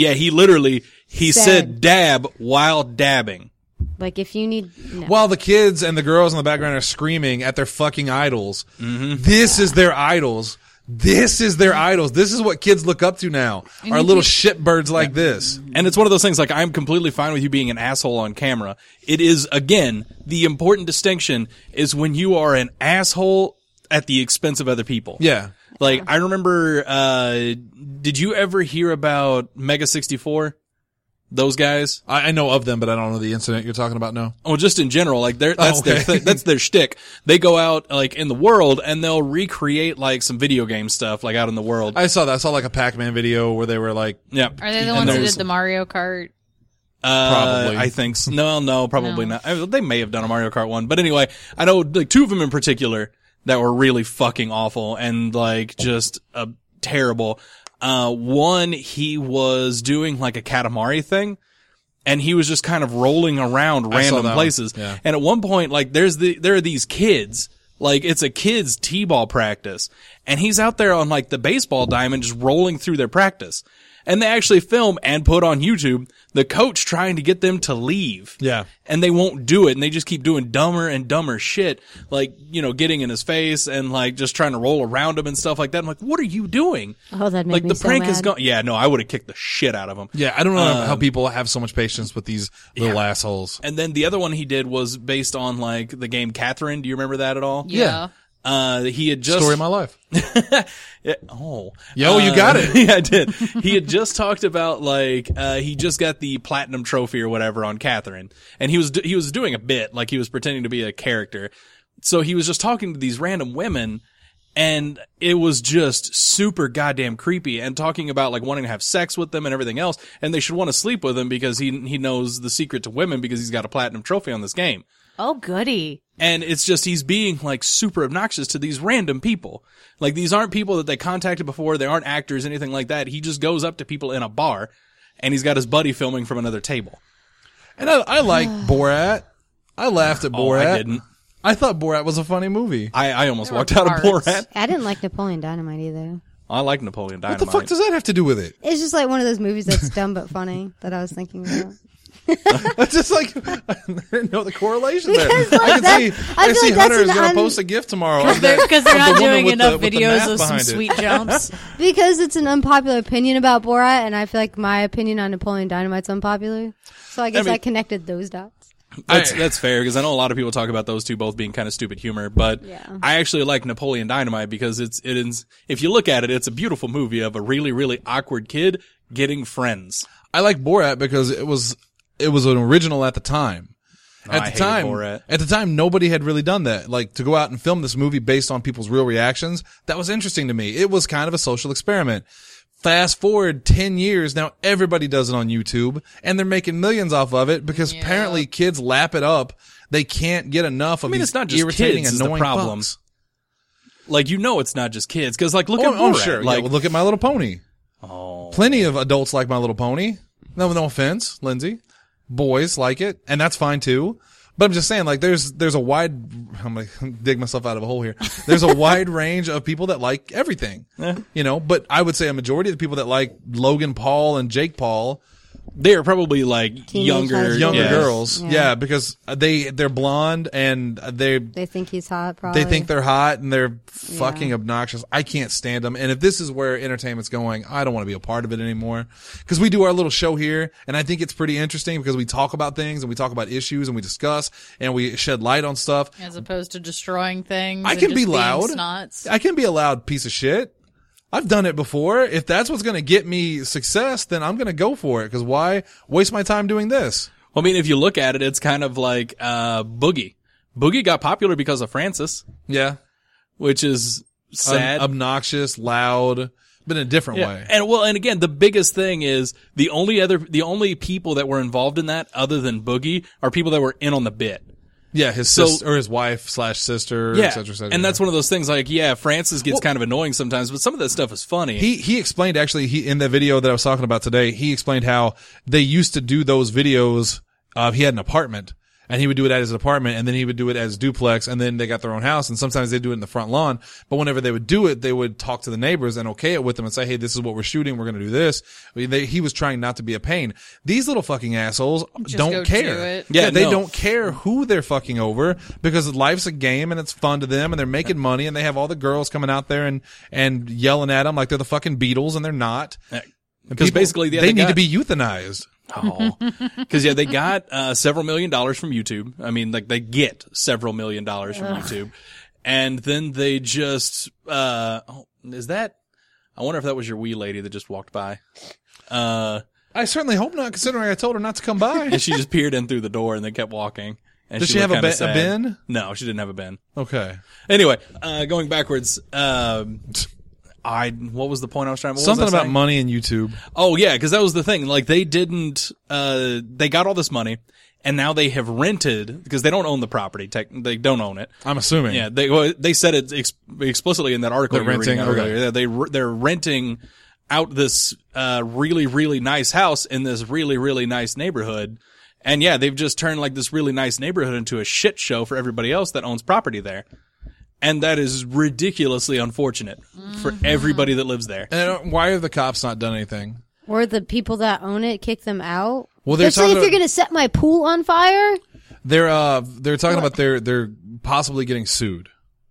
he said Said. dab while dabbing. Like if you need, no. While the kids and the girls in the background are screaming at their fucking idols. This is their idols. This is their idols. This is what kids look up to now. Are little shitbirds like this. And it's one of those things, like, I'm completely fine with you being an asshole on camera. It is, again, the important distinction is when you are an asshole at the expense of other people. Yeah. Like, I remember, did you ever hear about Mega 64? Those guys? I know of them, but I don't know the incident you're talking about, no. Oh, just in general, like that's okay. their thing, that's their shtick. They go out like in the world and they'll recreate like some video game stuff like out in the world. I saw that. I saw like a Pac-Man video where they were like, Yeah. Are they the ones who did the Mario Kart? Probably. I think so. No, probably No. not. They may have done a Mario Kart one, but anyway, I know like two of them in particular that were really fucking awful and like just terrible. One, he was doing like a Katamari thing. And he was just kind of rolling around random places. Yeah. And at one point, like, there are these kids, like, it's a kid's t-ball practice. And he's out there on, like, the baseball diamond just rolling through their practice. And they actually film and put on YouTube the coach trying to get them to leave. Yeah. And they won't do it. And they just keep doing dumber and dumber shit. Like, you know, getting in his face and like just trying to roll around him and stuff like that. I'm like, what are you doing? Oh, that made like me the so prank mad. is gone. Yeah, no, I would have kicked the shit out of him. yeah, I don't know how people have so much patience with these little assholes. And then the other one he did was based on like the game Catherine. Do you remember that at all? Yeah. He had just Story of my life. Yeah, Yo, you got it. Yeah, I did. He had just talked about like he just got the platinum trophy or whatever on Catherine, and he was doing a bit like he was pretending to be a character. So he was just talking to these random women, and it was just super goddamn creepy. And talking about like wanting to have sex with them and everything else, and they should want to sleep with him because he knows the secret to women because he's got a platinum trophy on this game. Oh, goody. And it's just, he's being like super obnoxious to these random people. Like these aren't people that they contacted before. They aren't actors, anything like that. He just goes up to people in a bar and he's got his buddy filming from another table. And I like Borat. I laughed at Borat. I didn't. I thought Borat was a funny movie. I almost There walked were out of parts. Borat. I didn't like Napoleon Dynamite either. I like Napoleon What Dynamite. the fuck does that have to do with it? It's just like one of those movies that's dumb but funny that I was thinking about. It's just like I didn't know the correlation there. Because, like, I that- can see, I I feel see like that's Hunter is an going to un- post a gift tomorrow Because they're of not the woman doing with enough the videos math of some behind it. sweet jumps. Because it's an unpopular opinion about Borat, and I feel like my opinion on Napoleon Dynamite's unpopular. So I guess mean- I connected those dots. That's fair because I know a lot of people talk about those two both being kind of stupid humor, but Yeah. I actually like Napoleon Dynamite because it is, if you look at it, it's a beautiful movie of a really, really awkward kid getting friends. I like Borat because it was an original at the time. I hated Borat. At the time, nobody had really done that. Like, to go out and film this movie based on people's real reactions, that was interesting to me. It was kind of a social experiment. Fast forward 10 years, now everybody does it on YouTube, and they're making millions off of it because apparently kids lap it up. They can't get enough of I mean, these it's not just irritating, kids is the annoying problem. fucks. Like, you know, it's not just kids because like, look at Oh, Borat. sure. Like, Yeah, well, look at My Little Pony. oh, Plenty of adults like My Little Pony. No offense, Lindsay. Boys like it, and that's fine too. But I'm just saying, like, there's a wide, I'm gonna dig myself out of a hole here. There's a wide range of people that like everything, you know, but I would say a majority of the people that like Logan Paul and Jake Paul, they're probably like Teenage high younger school. younger yeah. girls. Yeah. Yeah. Because they're blonde and they They think he's hot, probably. think they're hot and they're fucking obnoxious. I can't stand them. And if this is where entertainment's going, I don't want to be a part of it anymore. Because we do our little show here, and I think it's pretty interesting because we talk about things and we talk about issues and we discuss and we shed light on stuff. As opposed to destroying things. I and can just be being loud. Snots. I can be a loud piece of shit. I've done it before. If that's what's going to get me success, then I'm going to go for it. Because why waste my time doing this? Well, I mean, if you look at it, it's kind of like Boogie. Boogie got popular because of Francis, Yeah. which is sad. Obnoxious, loud, but in a different way. And again, the biggest thing is the only people that were involved in that other than Boogie are people that were in on the bit. Yeah, his sister or his wife / sister, Yeah. et cetera, et cetera. And that's one of those things like, yeah, Francis gets kind of annoying sometimes, but some of that stuff is funny. He explained actually in the video that I was talking about today, he explained how they used to do those videos. He had an apartment and he would do it at his apartment, and then he would do it as duplex, and then they got their own house, and sometimes they do it in the front lawn. But whenever they would do it, they would talk to the neighbors and okay it with them and say, hey, this is what we're shooting. We're going to do this. He was trying not to be a pain. These little fucking assholes Just don't go care. do it. Yeah, they no. don't care who they're fucking over because life's a game and it's fun to them and they're making money and they have all the girls coming out there and yelling at them like they're the fucking Beatles and they're not. Because basically, yeah, they need got- to be euthanized. Oh, because yeah, they got several $1 million from YouTube. I mean, like they get several $1 million from YouTube, and then they just is that? I wonder if that was your wee lady that just walked by. I certainly hope not, considering I told her not to come by. And she just peered in through the door and then kept walking. And Does she have looked a kinda sad. bin? No, she didn't have a bin. Okay. Anyway, going backwards. What was the point I was trying? What Something was I about saying? money and YouTube. Oh yeah, because that was the thing. Like they didn't. They got all this money, and now they have rented because they don't own the property. They don't own it. I'm assuming. Yeah, they said it explicitly in that article They're you were reading renting, okay. earlier. They're renting out this really really nice house in this really really nice neighborhood, and yeah, they've just turned like this really nice neighborhood into a shit show for everybody else that owns property there. And that is ridiculously unfortunate for everybody that lives there. And why have the cops not done anything? Or the people that own it kick them out. Well, they're Especially talking if you're about- going to set my pool on fire. They're talking about they're possibly getting sued.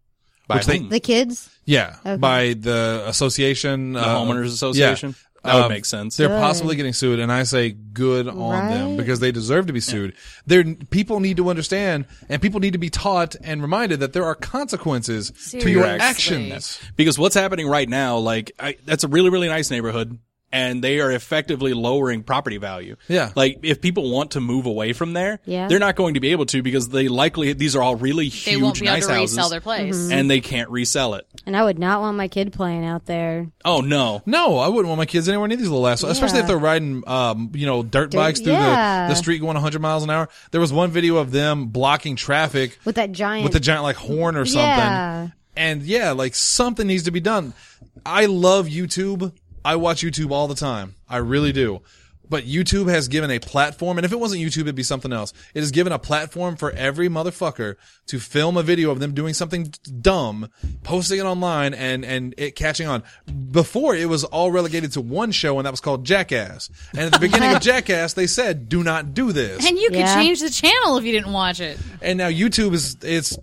By Which they- whom? The kids. Yeah, Okay. by the association, The homeowners association? Yeah. That would make sense. They're Good. possibly getting sued, and I say good on them Right. because they deserve to be sued. People need to understand, and people need to be taught and reminded that there are consequences to your Seriously. actions. Because what's happening right now, like, that's a really, really nice neighborhood, and they are effectively lowering property value. Yeah. Like, if people want to move away from there, Yeah. they're not going to be able to because these are all really They huge, won't be able nice to houses. resell their place. And they can't resell it. And I would not want my kid playing out there. Oh, no. No, I wouldn't want my kids anywhere near these little assholes, especially if Yeah. they're riding, dirt bikes through yeah. the street going 100 miles an hour. There was one video of them blocking traffic With that giant. with the giant like horn or something. Yeah. And yeah, like something needs to be done. I love YouTube. I watch YouTube all the time. I really do. But YouTube has given a platform, and if it wasn't YouTube, it'd be something else. It has given a platform for every motherfucker to film a video of them doing something dumb, posting it online, and it catching on. Before, it was all relegated to one show, and that was called Jackass. And at the beginning of Jackass, they said, do not do this. And you could Yeah. change the channel if you didn't watch it. And now YouTube it's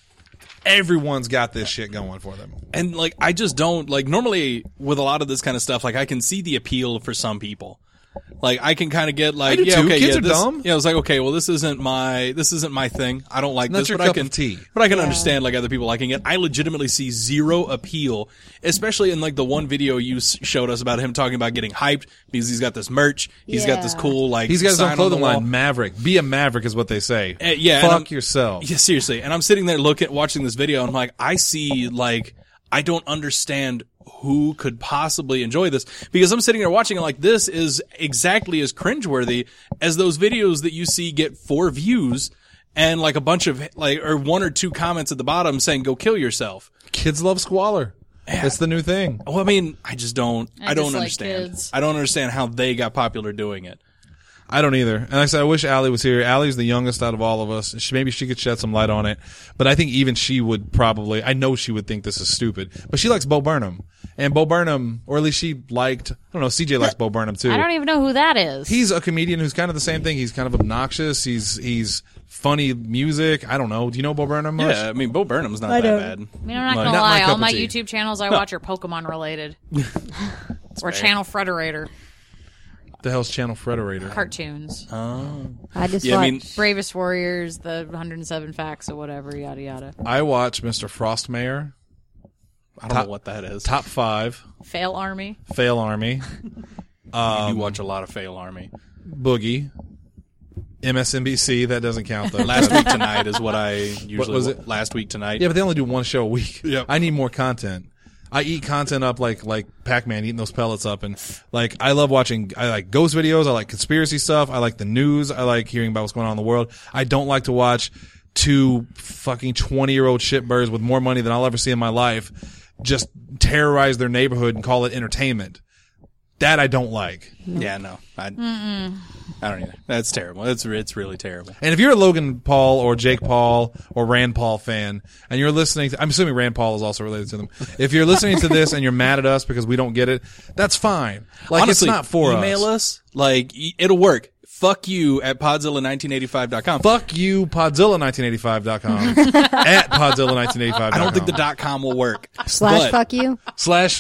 everyone's got this shit going for them. And like, I just don't, like, normally with a lot of this kind of stuff, like, I can see the appeal for some people. Like, I can kind of get like, I do yeah, too. okay, Kids yeah, are this, dumb. yeah, it's like, okay, well, this isn't my thing. I don't like Not this, your but cup I can, of tea. but I can understand like other people liking it. I legitimately see zero appeal, especially in like the one video you showed us about him talking about getting hyped because he's got this merch. He's got this Yeah. cool, like, He's got his sign own on the clothing wall. line, Maverick. Be a Maverick is what they say. Yeah, and I'm- Fuck yourself. Yeah, seriously. And I'm sitting there watching this video, and I'm like, I see, like, I don't understand who could possibly enjoy this, because I'm sitting there watching it like, this is exactly as cringeworthy as those videos that you see get 4 views and like a bunch of like, or 1 or 2 comments at the bottom saying, go kill yourself. Kids love squalor. It's the new thing. Well, I mean, I just don't, I don't dislike understand. kids. I don't understand how they got popular doing it. I don't either. And like I said, I wish Allie was here. Allie's the youngest out of all of us. Maybe she could shed some light on it. But I think even she would probably, I know she would think this is stupid. But she likes Bo Burnham. And Bo Burnham, or at least she liked, I don't know, CJ likes Bo Burnham too. I don't even know who that is. He's a comedian who's kind of the same thing. He's kind of obnoxious. He's funny music. I don't know. Do you know Bo Burnham much? Yeah, I mean, Bo Burnham's not that bad. I mean, I'm not Like, gonna not my lie. cup All of my tea. YouTube channels I watch are Pokemon related, or Channel Frederator The hell's Channel Frederator? cartoons, I just Yeah, I mean, watch. Bravest Warriors, the 107 Facts or whatever, yada yada. I watch Mr. Frostmayor, I don't know what that is. Top 5, Fail Army. Fail Army, You watch a lot of Fail Army. Boogie, MSNBC. That doesn't count though. Last Week Tonight is what I usually was it? Last Week Tonight. Yeah, but they only do one show a week. Yep. I need more content. I eat content up like Pac-Man eating those pellets up, and like I love watching. I like ghost videos. I like conspiracy stuff. I like the news. I like hearing about what's going on in the world. I don't like to watch 2 fucking 20-year-old shitbirds with more money than I'll ever see in my life just terrorize their neighborhood and call it entertainment. That I don't like. Yeah, no. I don't either. That's terrible. It's really terrible. And if you're a Logan Paul or Jake Paul or Rand Paul fan, and you're listening to, I'm assuming Rand Paul is also related to them. If you're listening to this and you're mad at us because we don't get it, that's fine. Like, Honestly, it's not for email us. Like, it'll work. Fuck you at Podzilla1985.com. Fuck you, Podzilla1985.com. At Podzilla1985.com. I don't think the .com will work. / fuck you. /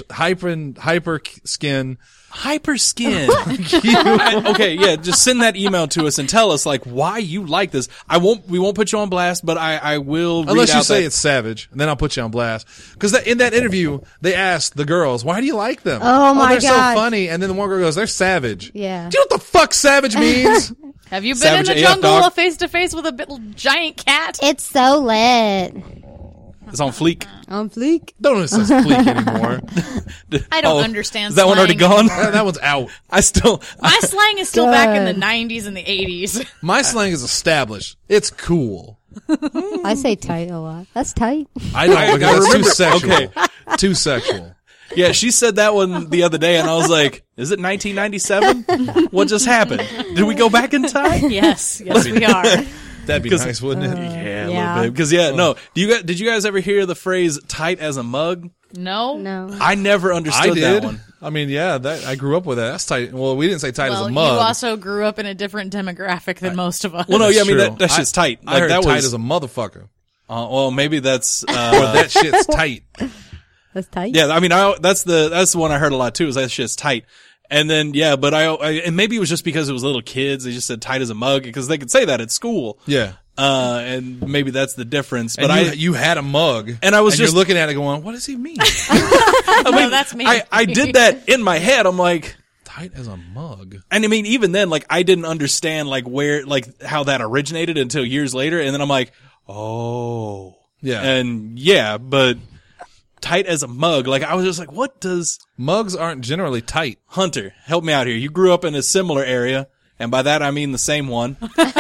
hyperskin. Hyperskin. Okay, yeah, just send that email to us and tell us like why you like this. We won't put you on blast, but I will read Unless you out say that- it's savage, and then I'll put you on blast. Because in that interview, they asked the girls, "Why do you like them?" Oh, my they're gosh. so funny. And then the one girl goes, "They're savage." Yeah. Do you know what the fuck savage means? Have you been Savage in the AF, jungle dog. face to face with a giant cat? It's so lit. It's on fleek. On fleek. Don't know if it says fleek anymore. I don't Oh, understand Is that one already slang gone? anymore. That one's out. I still. My slang is still back in the Good. 90s and the 80s. My slang is established. It's cool. I say tight a lot. That's tight. I don't because it's too sexual. Okay. Too sexual. Yeah, she said that one the other day, and I was like, "Is it 1997? What just happened? Did we go back in time?" Yes, we are. That'd be nice, wouldn't it? Yeah, a Yeah. little bit. Because no. Did you guys ever hear the phrase "tight as a mug"? No? No. I never I understood did. that one. I mean, yeah, I grew up with that. That's tight. Well, we didn't say tight as Well, a you mug. also grew up in a different demographic than most of us. Well, no, That's yeah, I mean true. that shit's tight. I heard that tight was. as a motherfucker. Well, maybe that's. Or that shit's tight. That's tight. Yeah, I mean, that's the one I heard a lot too. Is that shit's tight. And then but and maybe it was just because it was little kids. They just said tight as a mug because they could say that at school. Yeah. And maybe that's the difference. But And you had a mug, And I was you're just- looking at it going, "What does he mean? no, that's me. I did that in my head. I'm like, tight as a mug?" and I mean, even then, like, I didn't understand like where, like, how that originated until years later. And then I'm like, oh, Yeah. and yeah, but tight as a mug. Like, I was just like, what does Mugs aren't generally tight. Hunter help me out here? You grew up in a similar area. And by that, I mean the same one.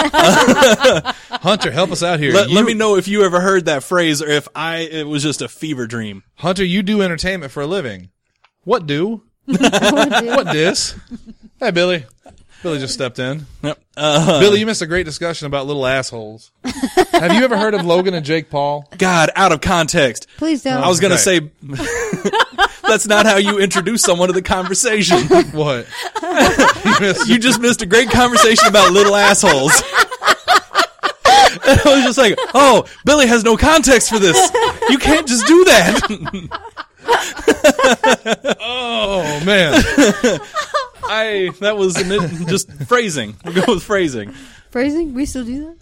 Hunter, help us out here. Let me know if you ever heard that phrase or if it was just a fever dream. Hunter, you do entertainment for a living. What do? What dis? Hey, Billy. Billy just stepped in. Yep. Billy, you missed a great discussion about little assholes. Have you ever heard of Logan and Jake Paul? God, out of context. Please don't. I was going to Okay. say, that's not how you introduce someone to the conversation. What? You just missed a great conversation about little assholes. And I was just like, oh, Billy has no context for this. You can't just do that. Oh, man. That was just phrasing. We'll go with phrasing. Phrasing? We still do that?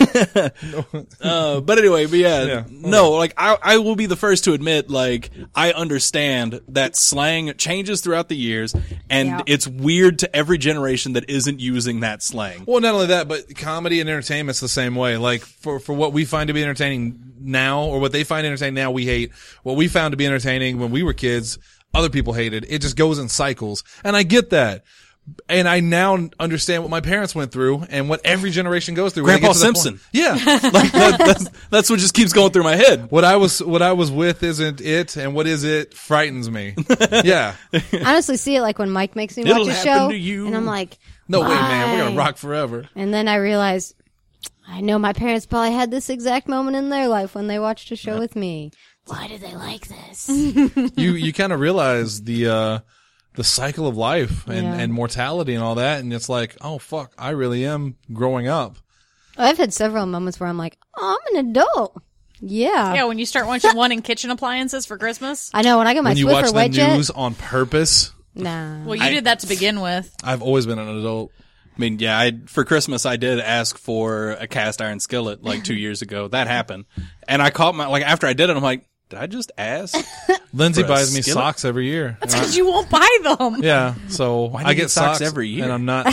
But anyway, Yeah. no, like I will be the first to admit, like, I understand that slang changes throughout the years and Yeah. it's weird to every generation that isn't using that slang. Well, not only that, but comedy and entertainment's the same way. Like, for what we find to be entertaining now, or what they find entertaining now, we hate. What we found to be entertaining when we were kids, other people hated. It just goes in cycles. And I get that. And I now understand what my parents went through and what every generation goes through. when they Grandpa get to that Simpson. point. Yeah. Like that's what just keeps going through my head. What I was with isn't it, and what is it frightens me. Yeah. I honestly see it like when Mike makes me It'll watch a happen show, to you. and I'm like, No way, man. We're why? gonna rock forever. And then I realize, I know my parents probably had this exact moment in their life when they watched a show with me. Why do they like this? You kind of realize the cycle of life and, Yeah. and mortality and all that, and it's like, oh fuck, I really am growing up. I've had several moments where I'm like, oh, I'm an adult. Yeah. Yeah, when you start wanting kitchen appliances for Christmas. I know when I got my When you Swiffer watch the Wedget. news on purpose, Nah. Well, you did that to begin with. I've always been an adult. I mean, yeah, for Christmas I did ask for a cast iron skillet like 2 years ago. That happened. And I caught after I did it, I'm like, did I just ask? Lindsay For a buys me skillet? socks every year. That's because you won't buy them. Yeah, so do I you get get socks socks every year? and I'm not.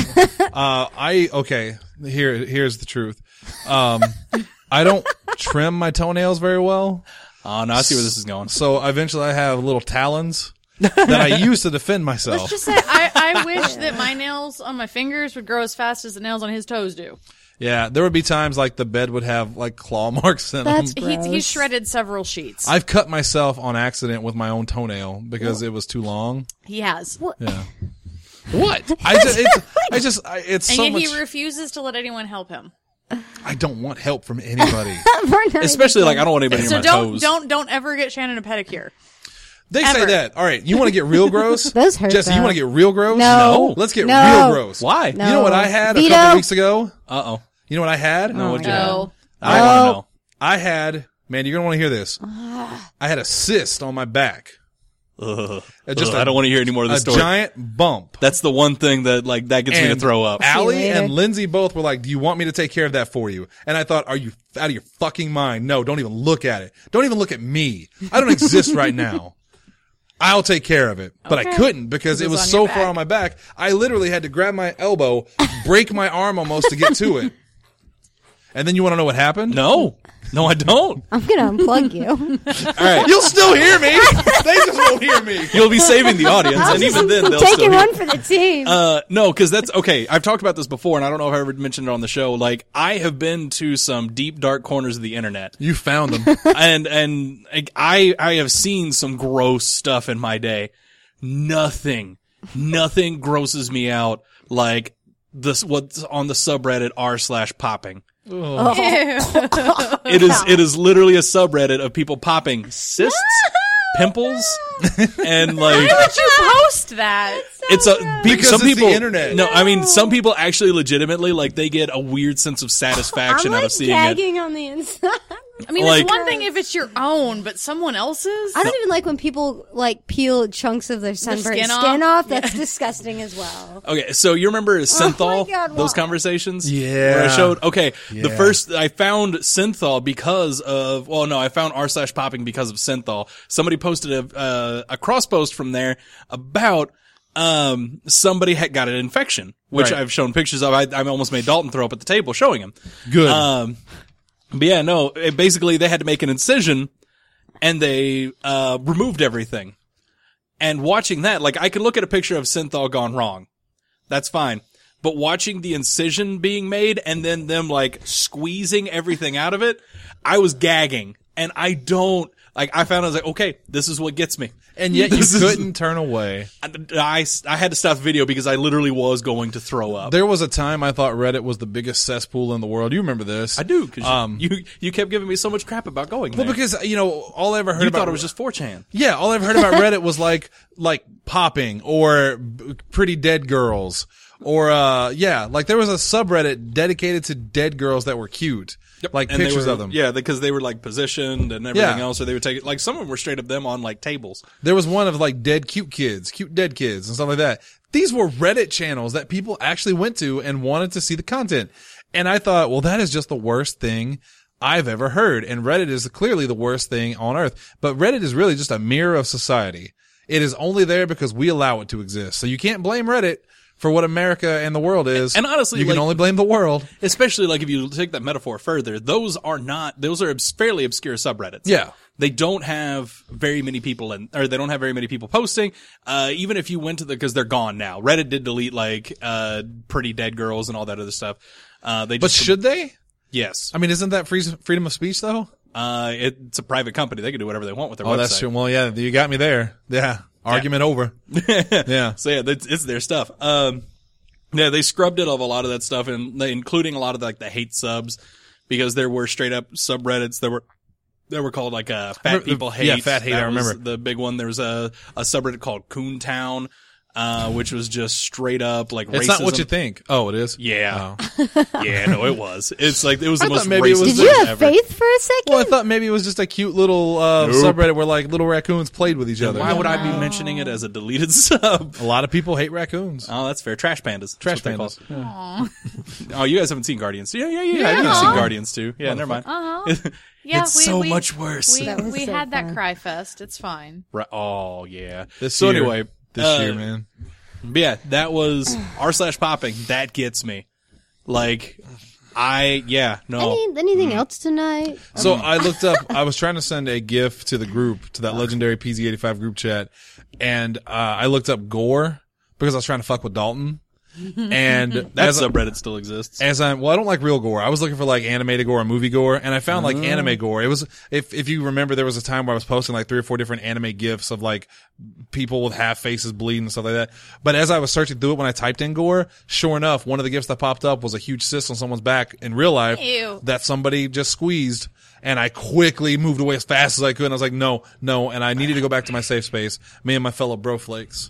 Here's the truth. I don't trim my toenails very well, Oh, no, I see where this is going. so eventually I have little talons that I use to defend myself. Let's just say I wish that my nails on my fingers would grow as fast as the nails on his toes do. Yeah, there would be times like the bed would have like claw marks in them. That's He's gross. shredded several sheets. I've cut myself on accident with my own toenail because it was too long. He has. Yeah. What? It's And so yet much. he refuses to let anyone help him. I don't want help from anybody. Especially like I don't want anybody near So my toes. don't ever get Shannon a pedicure. They say Ever. that. All right, you want to get real gross? Those hurt, Jesse, you though. want to get real gross? No. Let's get No. real gross. Why? No. You know what I had a Veto. couple weeks ago? Uh-oh. You know what I had? No, what'd you have? No. I want to know. I had, man, you're going to want to hear this. I had a cyst on my back. Just I don't want to hear any more of a this story. giant bump. That's the one thing that like that gets me to And throw up. Allie later. and Lindsay both were like, do you want me to take care of that for you? And I thought, are you out of your fucking mind? No, don't even look at it. Don't even look at me. I don't exist right now. I'll take care of it. But I couldn't because it was on so your far back. on my back. I literally had to grab my elbow, break my arm almost to get to it. And then you want to know what happened? No, I don't. I'm gonna unplug you. All right, You'll still hear me. They just won't hear me. you'll be saving the audience, and even then they'll still Taking hear. one for the team. No, because that's okay. I've talked about this before, and I don't know if I ever mentioned it on the show. Like, I have been to some deep, dark corners of the internet, You found them. and like, I have seen some gross stuff in my day. Nothing grosses me out like what's on the subreddit r/popping. It is literally a subreddit of people popping cysts, pimples, and like. Why would you post that? It's Because some it's the people. internet. No, I mean some people actually legitimately like they get a weird sense of I'm satisfaction out like of seeing gagging on the inside. I mean, Like- it's one thing if it's your own, but someone else's. I don't even like when people like peel chunks of their sunburned skin skin off? off. That's disgusting as well. it. Okay, so you remember Synthol? God, those why? conversations? Yeah. Where I showed. Okay, the Yeah. first I found Synthol because of. Well, no, I found r/popping because of Synthol. Somebody posted a cross post from there about. Somebody had got an infection, which Right. I've shown pictures of. I almost made Dalton throw up at the table showing him. Good. But yeah, no, basically they had to make an incision and they, removed everything. And watching that, like I could look at a picture of Synthol gone wrong. That's fine. But watching the incision being made and then them like squeezing everything out of it, I was gagging. And I found I was like, okay, this is what gets me. And yet you This is- couldn't turn away. I had to stop the video because I literally was going to throw up. There was a time I thought Reddit was the biggest cesspool in the world. You remember this? I do, because you kept giving me so much crap about going there. Well, because, all I ever heard you about thought it was just 4chan. Yeah, all I've heard about Reddit was like popping or pretty dead girls or like there was a subreddit dedicated to dead girls that were cute. Like And they pictures were- of them. Yeah, because they were like positioned and everything Yeah. else, or they would take it. Like some of them were straight up them on like tables. There was one of like dead cute kids, cute dead kids and stuff like that. These were Reddit channels that people actually went to and wanted to see the content. And I thought, well, that is just the worst thing I've ever heard. And Reddit is clearly the worst thing on earth. But Reddit is really just a mirror of society. It is only there because we allow it to exist. So you can't blame Reddit for what America and the world is. And honestly, you can like- only blame the world. Especially like if you take that metaphor further, those are fairly obscure subreddits. Yeah. They don't have very many people or they don't have very many people posting. Even if you went to because they're gone now. Reddit did delete like, pretty dead girls and all that other stuff. They But just, should they? yes. I mean, isn't that freedom of speech though? It's a private company. They can do whatever they want with their Oh, website. that's true. Well, yeah, you got me there. Yeah. Argument over. Yeah. So yeah, it's their stuff. Yeah, they scrubbed it of a lot of that stuff, and including a lot of the hate subs, because there were straight up subreddits that were called like fat people hate. Yeah, fat hate, That I remember. was the big one. There was a subreddit called Coontown, which was just straight up like It's racism. not what you think. Oh, it is? Yeah. Oh. Yeah, no, it was. It's like it was the I most thought maybe it racist was Did thing you have ever. faith for a second? Well, I thought maybe it was just a cute little subreddit where like little raccoons played with each other. Why would I be mentioning it as a deleted sub? A lot of people hate raccoons. Oh, that's fair. Trash pandas. Trash That's what pandas. they're called. Oh, you guys haven't seen Guardians? Yeah. You've seen Guardians too. Yeah, never mind. Yeah, It's so much worse. We, That was we so had that fun. cry fest. It's fine. Right. Oh yeah. This So year. anyway, This year, man. but yeah, that was r/popping. That gets me. Like, Anything else tonight? So I looked up, I was trying to send a GIF to the group, to that legendary PZ85 group chat, and I looked up gore because I was trying to fuck with Dalton. And That as I- subreddit still exists. I don't like real gore. I was looking for like animated gore or movie gore, and I found like anime gore. It was, if you remember, there was a time where I was posting like 3 or 4 different anime gifs of like people with half faces bleeding and stuff like that. But as I was searching through it, when I typed in gore, sure enough, one of the gifs that popped up was a huge cyst on someone's back in real life Ew. that somebody just squeezed. And I quickly moved away as fast as I could. And I was like, no. And I needed to go back to my safe space. Me and my fellow bro flakes.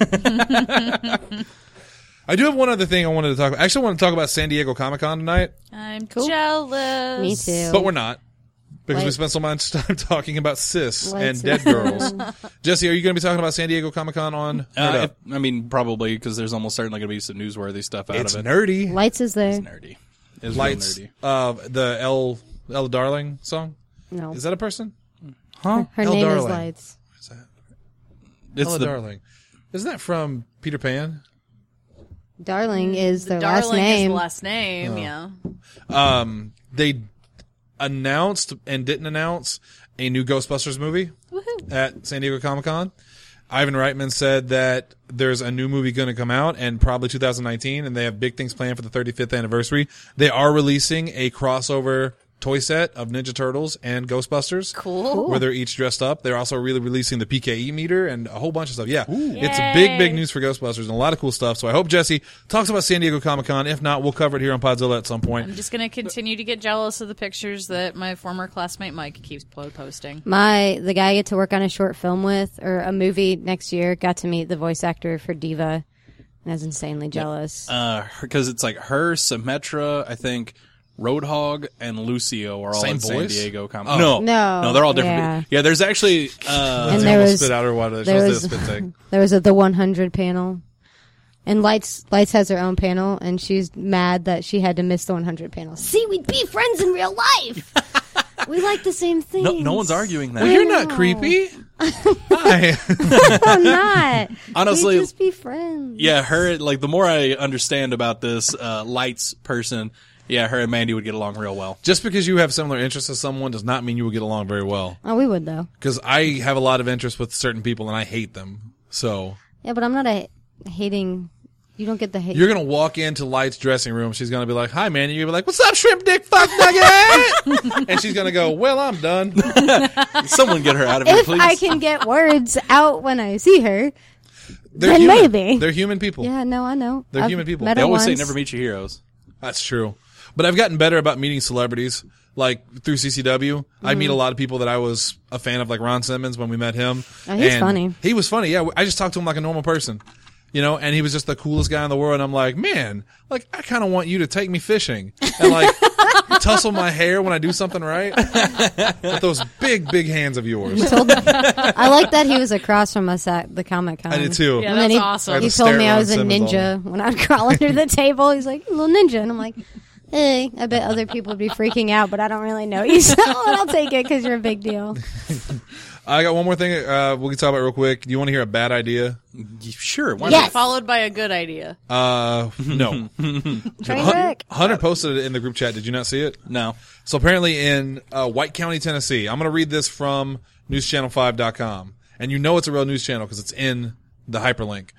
I do have one other thing I wanted to talk about. I actually want to talk about San Diego Comic-Con tonight, I'm jealous. Me too. but we're not. Because we Light- spent so much time talking about cis Lights and dead girls. Jesse, are you going to be talking about San Diego Comic-Con on Nerd Up? I mean, probably because there's almost certainly going to be some newsworthy stuff out It's of it. nerdy. Lights is there. It's nerdy. It's real Lights. nerdy. The L Darling song? No. Is that a person? Her Elle name Darling. is Lights. It's Ella the Darling. Isn't that from Peter Pan? Darling is their last Darling is name. the last name, yeah. They announced and didn't announce a new Ghostbusters movie at San Diego Comic-Con. Ivan Reitman said that there's a new movie going to come out, and probably 2019, and they have big things planned for the 35th anniversary. They are releasing a crossover toy set of Ninja Turtles and Ghostbusters. Cool. Where they're each dressed up. They're also really releasing the PKE meter and a whole bunch of stuff. Yeah. It's a big news for Ghostbusters and a lot of cool stuff. So I hope Jesse talks about San Diego Comic-Con. If not, we'll cover it here on Podzilla at some point. I'm just going to continue to get jealous of the pictures that my former classmate Mike keeps posting. The guy I get to work on a short film with, or a movie next year, got to meet the voice actor for Diva, and I was insanely jealous. Because it's like her, Symmetra, I think, Roadhog, and Lucio are all Same in San voice? Diego Comic. Oh. No. they're all different. Yeah. Yeah, there's actually And They there almost was- spit out her water. there She was- was a spit take. There was the 100 panel, and Lights has her own panel, and she's mad that she had to miss the 100 panel. See, we'd be friends in real life. We like the same things. no one's arguing that. Well, you're not creepy. Hi. I'm not. Honestly- we just be friends. Yeah, her, like, the more I understand about this Lights person, yeah, her and Mandy would get along real well. Just because you have similar interests as someone does not mean you will get along very well. Oh, we would though. Because I have a lot of interest with certain people and I hate them. So Yeah, but I'm not a hating. You don't get the hate. you're going to walk into Light's dressing room. She's going to be like, hi, man. And you're going to be like, what's up, shrimp dick fuck nugget? And she's going to go, well, I'm done. Someone get her out of here, if please. I can get words out when I see her. They're Then human. maybe. They're human people. Yeah, no, I know. They're I've human people. met They her always say once. never meet your heroes. That's true. But I've gotten better about meeting celebrities. Like through CCW, I meet a lot of people that I was a fan of, like Ron Simmons when we met him. Oh, he's And funny. He was funny. Yeah, I just talked to him like a normal person, you know. And he was just the coolest guy in the world. And I'm like, man, like I kind of want you to take me fishing and like tussle my hair when I do something right with those big hands of yours. I like that he was across from us at the Comic-Con. I did too. Yeah, And then that's he, awesome. I had He to told stare me at I Ron was a Simmons all ninja when I'd crawl under the table. He's like, little ninja. And I'm like, hey, I bet other people would be freaking out, but I don't really know you, so I'll take it because you're a big deal. I got one more thing we can talk about real quick. Do you want to hear a bad idea? Sure. Why Yes. Followed by a good idea. No. Train wreck. Hunter posted it in the group chat. Did you not see it? No. So apparently in White County, Tennessee, I'm going to read this from newschannel5.com. And you know it's a real news channel because it's in the hyperlink.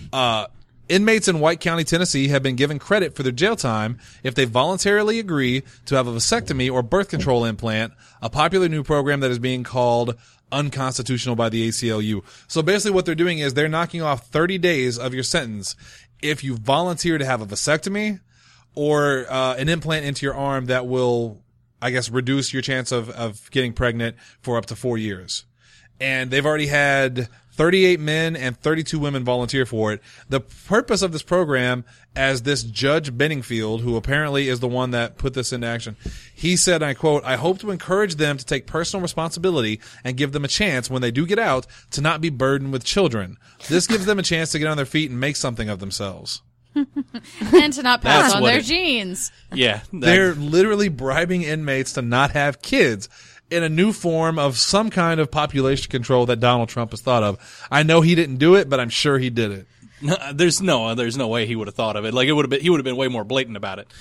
Inmates in White County, Tennessee have been given credit for their jail time if they voluntarily agree to have a vasectomy or birth control implant, a popular new program that is being called unconstitutional by the ACLU. So basically what they're doing is they're knocking off 30 days of your sentence if you volunteer to have a vasectomy or an implant into your arm that will, I guess, reduce your chance of getting pregnant for up to 4 years. And they've already had 38 men and 32 women volunteer for it. The purpose of this program, as this Judge Benningfield, who apparently is the one that put this into action, he said, and I quote, I hope to encourage them to take personal responsibility and give them a chance when they do get out to not be burdened with children. This gives them a chance to get on their feet and make something of themselves. And to not pass That's on what their it- genes. Yeah. They're literally bribing inmates to not have kids in a new form of some kind of population control that Donald Trump has thought of. I know he didn't do it, but I'm sure he did it. There's no way he would have thought of it. Like he would have been way more blatant about it.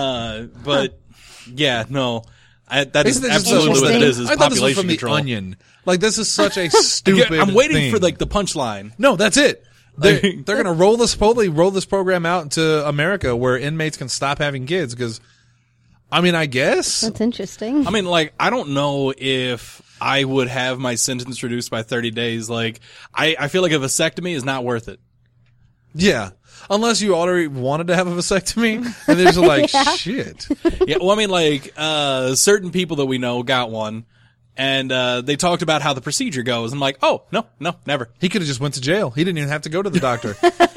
But yeah, no. That is Isn't that just absolutely what it is. interesting? Is I thought this was population from The control. Onion. Like, this is such a stupid I'm waiting thing. for like the punchline. No, that's it. They're going to supposedly roll this program out into America where inmates can stop having kids because, I mean, I guess. That's interesting. I mean, like, I don't know if I would have my sentence reduced by 30 days. Like, I feel like a vasectomy is not worth it. Yeah. Unless you already wanted to have a vasectomy and they're just like, shit. Yeah, well, I mean, like, certain people that we know got one, and they talked about how the procedure goes. I'm like, oh, no, never. He could have just went to jail. He didn't even have to go to the doctor.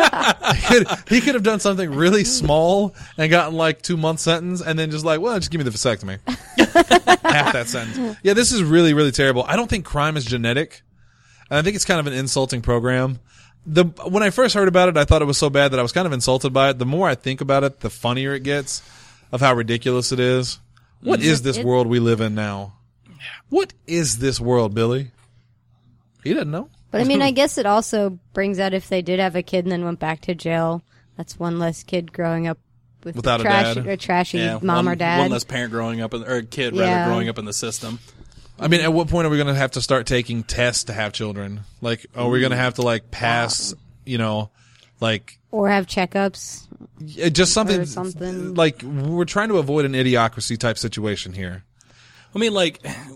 he could have done something really small and gotten like 2-month sentence and then just like, well, just give me the vasectomy. Half that sentence. Yeah, this is really, really terrible. I don't think crime is genetic. And I think it's kind of an insulting program. When I first heard about it, I thought it was so bad that I was kind of insulted by it. The more I think about it, the funnier it gets of how ridiculous it is. What is this world we live in now? What is this world, Billy? He doesn't know. But I mean, I guess it also brings out if they did have a kid and then went back to jail, that's one less kid growing up without a dad. A trashy mom one, or dad. One less parent growing up, or a kid rather growing up in the system. I mean, at what point are we going to have to start taking tests to have children? Like, are we going to have to like pass, like, or have checkups? Just something, or something. Like, we're trying to avoid an idiocracy type situation here. I mean, like,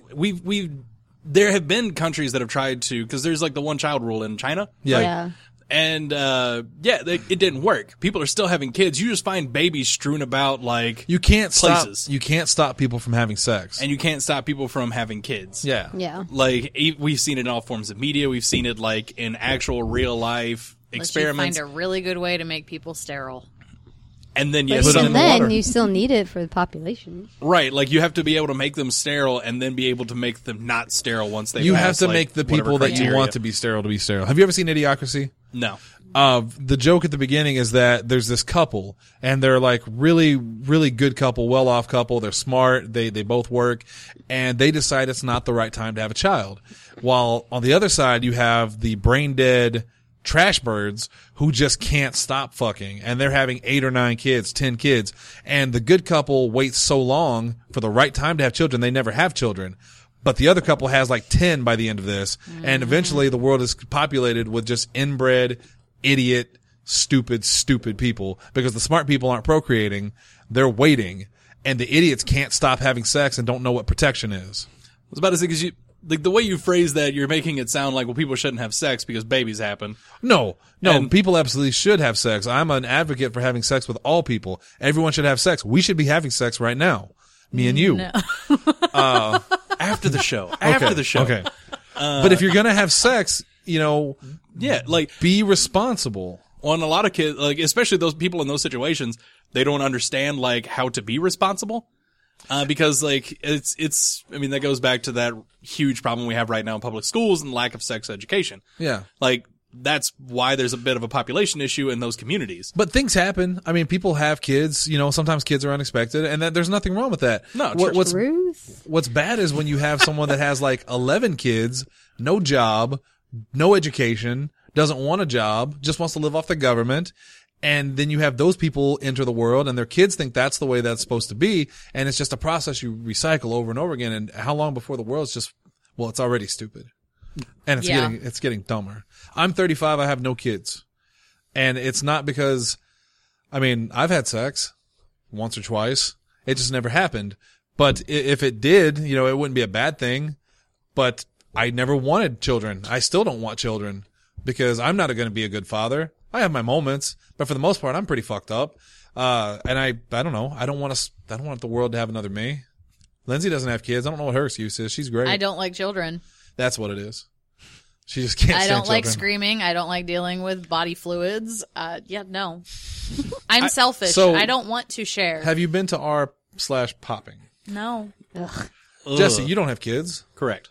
there have been countries that have tried to, because there's like the one child rule in China. Yeah. Yeah. And, it didn't work. People are still having kids. You just find babies strewn about like You can't places. stop. You can't stop people from having sex. And you can't stop people from having kids. Yeah. Yeah. Like, we've seen it in all forms of media. We've seen it like in actual real life experiments. You find a really good way to make people sterile. And then But put them even in the then, water. you still need it for the population. Right, like you have to be able to make them sterile and then be able to make them not sterile once they You have pass, to like, make the whatever people that you criteria. want to be sterile. Have you ever seen Idiocracy? No. The joke at the beginning is that there's this couple and they're like really, really good couple, well-off couple. They're smart. They both work and they decide it's not the right time to have a child. While on the other side, you have the brain dead trash birds who just can't stop fucking and they're having 8 or 9 kids, 10 kids. And the good couple waits so long for the right time to have children. They never have children. But the other couple has like 10 by the end of this. And eventually the world is populated with just inbred, idiot, stupid people because the smart people aren't procreating. They're waiting and the idiots can't stop having sex and don't know what protection is. I was about to say, because like the way you phrase that, you're making it sound like, well, people shouldn't have sex because babies happen. No, And- people absolutely should have sex. I'm an advocate for having sex with all people. Everyone should have sex. We should be having sex right now. Me and you. No. After the show. After the show. Okay. But if you're going to have sex, Yeah, like, be responsible. on a lot of kids, like, especially those people in those situations, they don't understand, like, how to be responsible. Because, like, I mean, that goes back to that huge problem we have right now in public schools and lack of sex education. Yeah. Like, that's why there's a bit of a population issue in those communities. But things happen. I mean, people have kids. Sometimes kids are unexpected, and there's nothing wrong with that. No, what's bad is when you have someone that has like 11 kids, no job, no education, doesn't want a job, just wants to live off the government. And then you have those people enter the world and their kids think that's the way that's supposed to be. And it's just a process you recycle over and over again. And how long before the world's just, well, it's already stupid. And it's getting dumber. I'm 35. I have no kids. And it's not because, I mean, I've had sex once or twice. It just never happened. But if it did, it wouldn't be a bad thing. But I never wanted children. I still don't want children because I'm not going to be a good father. I have my moments, but for the most part, I'm pretty fucked up. And I don't know. I don't want the world to have another me. Lindsay doesn't have kids. I don't know what her excuse is. She's great. I don't like children. That's what it is. She just can't I stand don't like children. screaming. I don't like dealing with body fluids. No. I'm selfish. so- I don't want to share. Have you been to r/popping? No. Ugh. Jesse, you don't have kids. Correct.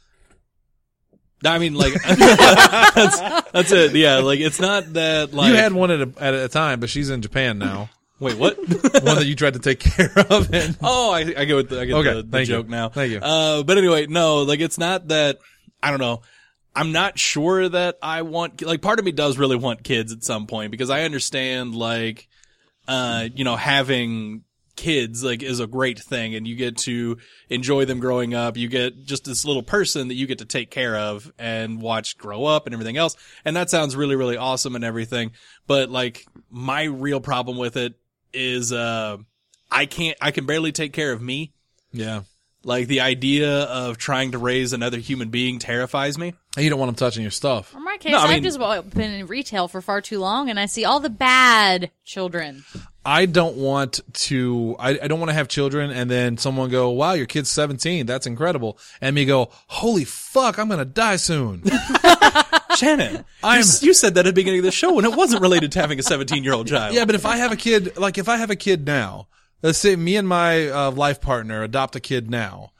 I mean, like, that's it. Yeah, like, it's not that, like. You had one at a time, but she's in Japan now. Wait, what? One that you tried to take care of. And Oh, I get Okay, the thank you. joke now. Thank you. But anyway, no, like, it's not that, I don't know. I'm not sure that I want, like, part of me does really want kids at some point because I understand, like, having kids like is a great thing, and you get to enjoy them growing up. You get just this little person that you get to take care of and watch grow up and everything else. And that sounds really, really awesome and everything. But like my real problem with it is, I can barely take care of me. Yeah. Like the idea of trying to raise another human being terrifies me. And you don't want them touching your stuff. In my case, No, I mean- I've just been in retail for far too long, and I see all the bad children. I don't want to, I don't want to have children and then someone go, wow, your kid's 17. That's incredible. And me go, holy fuck, I'm going to die soon. Shannon, you said that at the beginning of the show, and it wasn't related to having a 17-year-old child. Yeah, but if I have a kid, like if I have a kid now, let's say me and my life partner adopt a kid now.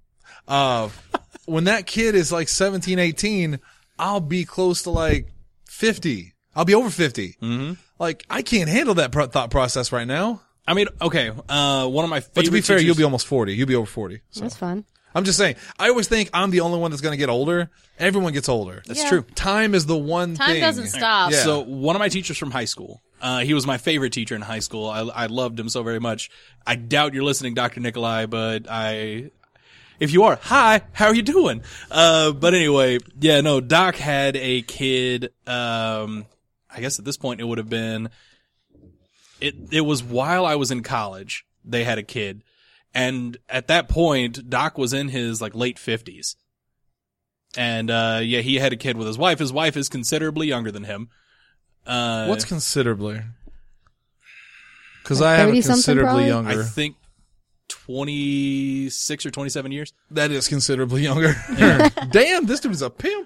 When that kid is like 17, 18, I'll be close to like 50. I'll be over 50. Mm-hmm. Like, I can't handle that thought process right now. I mean, okay, one of my favorite But to be fair, teachers- you'll be almost 40. You'll be over 40. So. That's fun. I'm just saying, I always think I'm the only one that's going to get older. Everyone gets older. That's Yeah. true. Time is the one Time thing. doesn't stop. Yeah. So one of my teachers from high school, he was my favorite teacher in high school. I loved him so very much. I doubt you're listening, Dr. Nikolai, but if you are, hi, how are you doing? But anyway, yeah, no, Doc had a kid, I guess at this point it would have been, it was while I was in college, they had a kid. And at that point, Doc was in his like late 50s. And, yeah, he had a kid with his wife. His wife is considerably younger than him. What's considerably? Because I have a 30-something considerably probably? I younger. think 26 or 27 years. That is considerably younger. Damn, this dude's a pimp.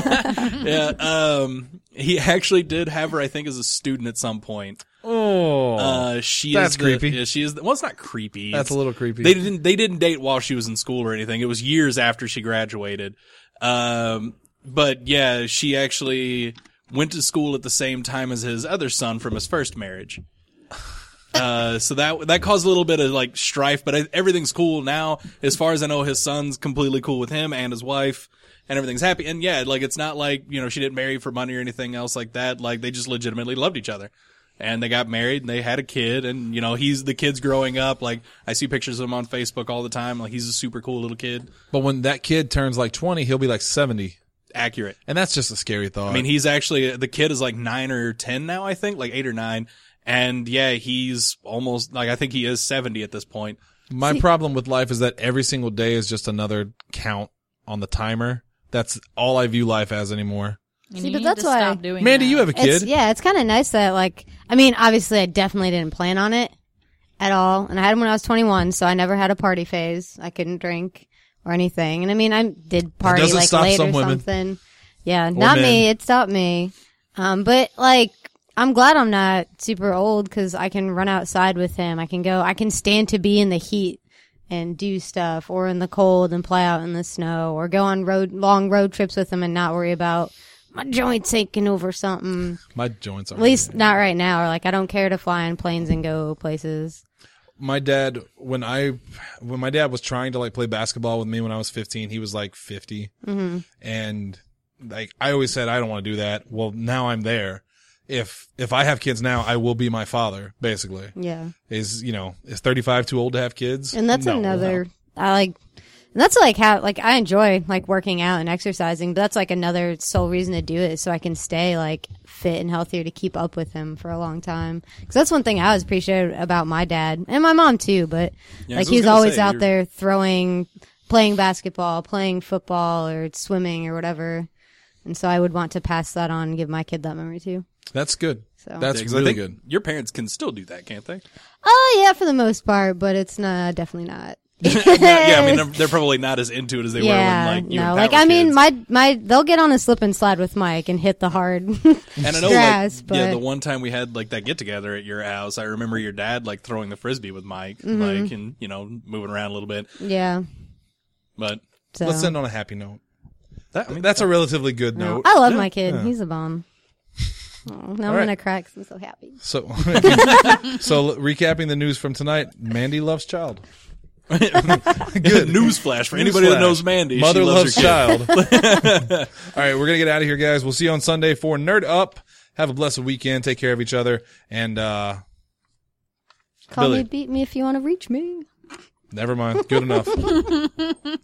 Yeah. He actually did have her, I think, as a student at some point. Oh, She that's is creepy. Yeah, she is. Well, it's not creepy. that's a It's- little creepy. They didn't date while she was in school or anything. It was years after she graduated. But yeah, she actually went to school at the same time as his other son from his first marriage. So that caused a little bit of like strife, but everything's cool now. As far as I know, his son's completely cool with him and his wife, and everything's happy. And yeah, like it's not like, you know, she didn't marry for money or anything else like that. Like they just legitimately loved each other. And they got married and they had a kid, and you know, the kid's growing up. Like I see pictures of him on Facebook all the time. Like he's a super cool little kid. But when that kid turns like 20, he'll be like 70. Accurate. And that's just a scary thought. I mean, he's actually, the kid is like 9 or 10 now, I think, like 8 or 9. And yeah, he's almost, like, I think he is 70 at this point. my problem with life is that every single day is just another count on the timer. That's all I view life as anymore. And See, you but need that's to why- stop doing Mandy, that. you have a kid. It's kind of nice that, like, I mean, obviously I definitely didn't plan on it at all. And I had him when I was 21, so I never had a party phase. I couldn't drink or anything. And I mean, I did party doesn't like stop late some or women. something. Yeah, not men. me. It stopped me. But like, I'm glad I'm not super old because I can run outside with him. I can stand to be in the heat and do stuff, or in the cold and play out in the snow, or go on long road trips with him and not worry about my joints aching over something. My joints are. At least not right now. Or like, I don't care to fly on planes and go places. My dad, when my dad was trying to like play basketball with me when I was 15, he was like 50. Mm-hmm. And like, I always said, I don't want to do that. Well, now I'm there. If I have kids now, I will be my father, basically. Yeah. Is 35 too old to have kids? And that's No, another, no. and that's like how, like, I enjoy like working out and exercising, but that's like another sole reason to do it, so I can stay like fit and healthier to keep up with him for a long time. Cause that's one thing I always appreciated about my dad and my mom too, but Yeah, like I was he's gonna always say, out you're- there playing basketball, playing football or swimming or whatever. And so I would want to pass that on and give my kid that memory too. That's good. So. That's Yeah, 'cause I really think good. Your parents can still do that, can't they? Oh yeah, for the most part, but it's not, definitely not. Yeah, I mean, they're probably not as into it as they were when, like, you no, and like Pat were I mean, kids. my they'll get on a slip and slide with Mike and hit the hard And I know, grass, like, but yeah, the one time we had like that get together at your house, I remember your dad like throwing the frisbee with Mike, Mm-hmm. like, and moving around a little bit. yeah. But So Let's end on a happy note. that, I mean, That's a relatively good note. I love my kid. He's a bomb. Oh, now I'm right. gonna cry 'cause I'm so happy. So, recapping the news from tonight, Mandy loves child. good newsflash for anybody that Newsflash. knows Mandy. Mother she loves her kid. child. All right, we're gonna get out of here, guys. We'll see you on Sunday for Nerd Up. Have a blessed weekend. Take care of each other, and Call Billy. me, beat me if you want to reach me. Never mind. Good enough.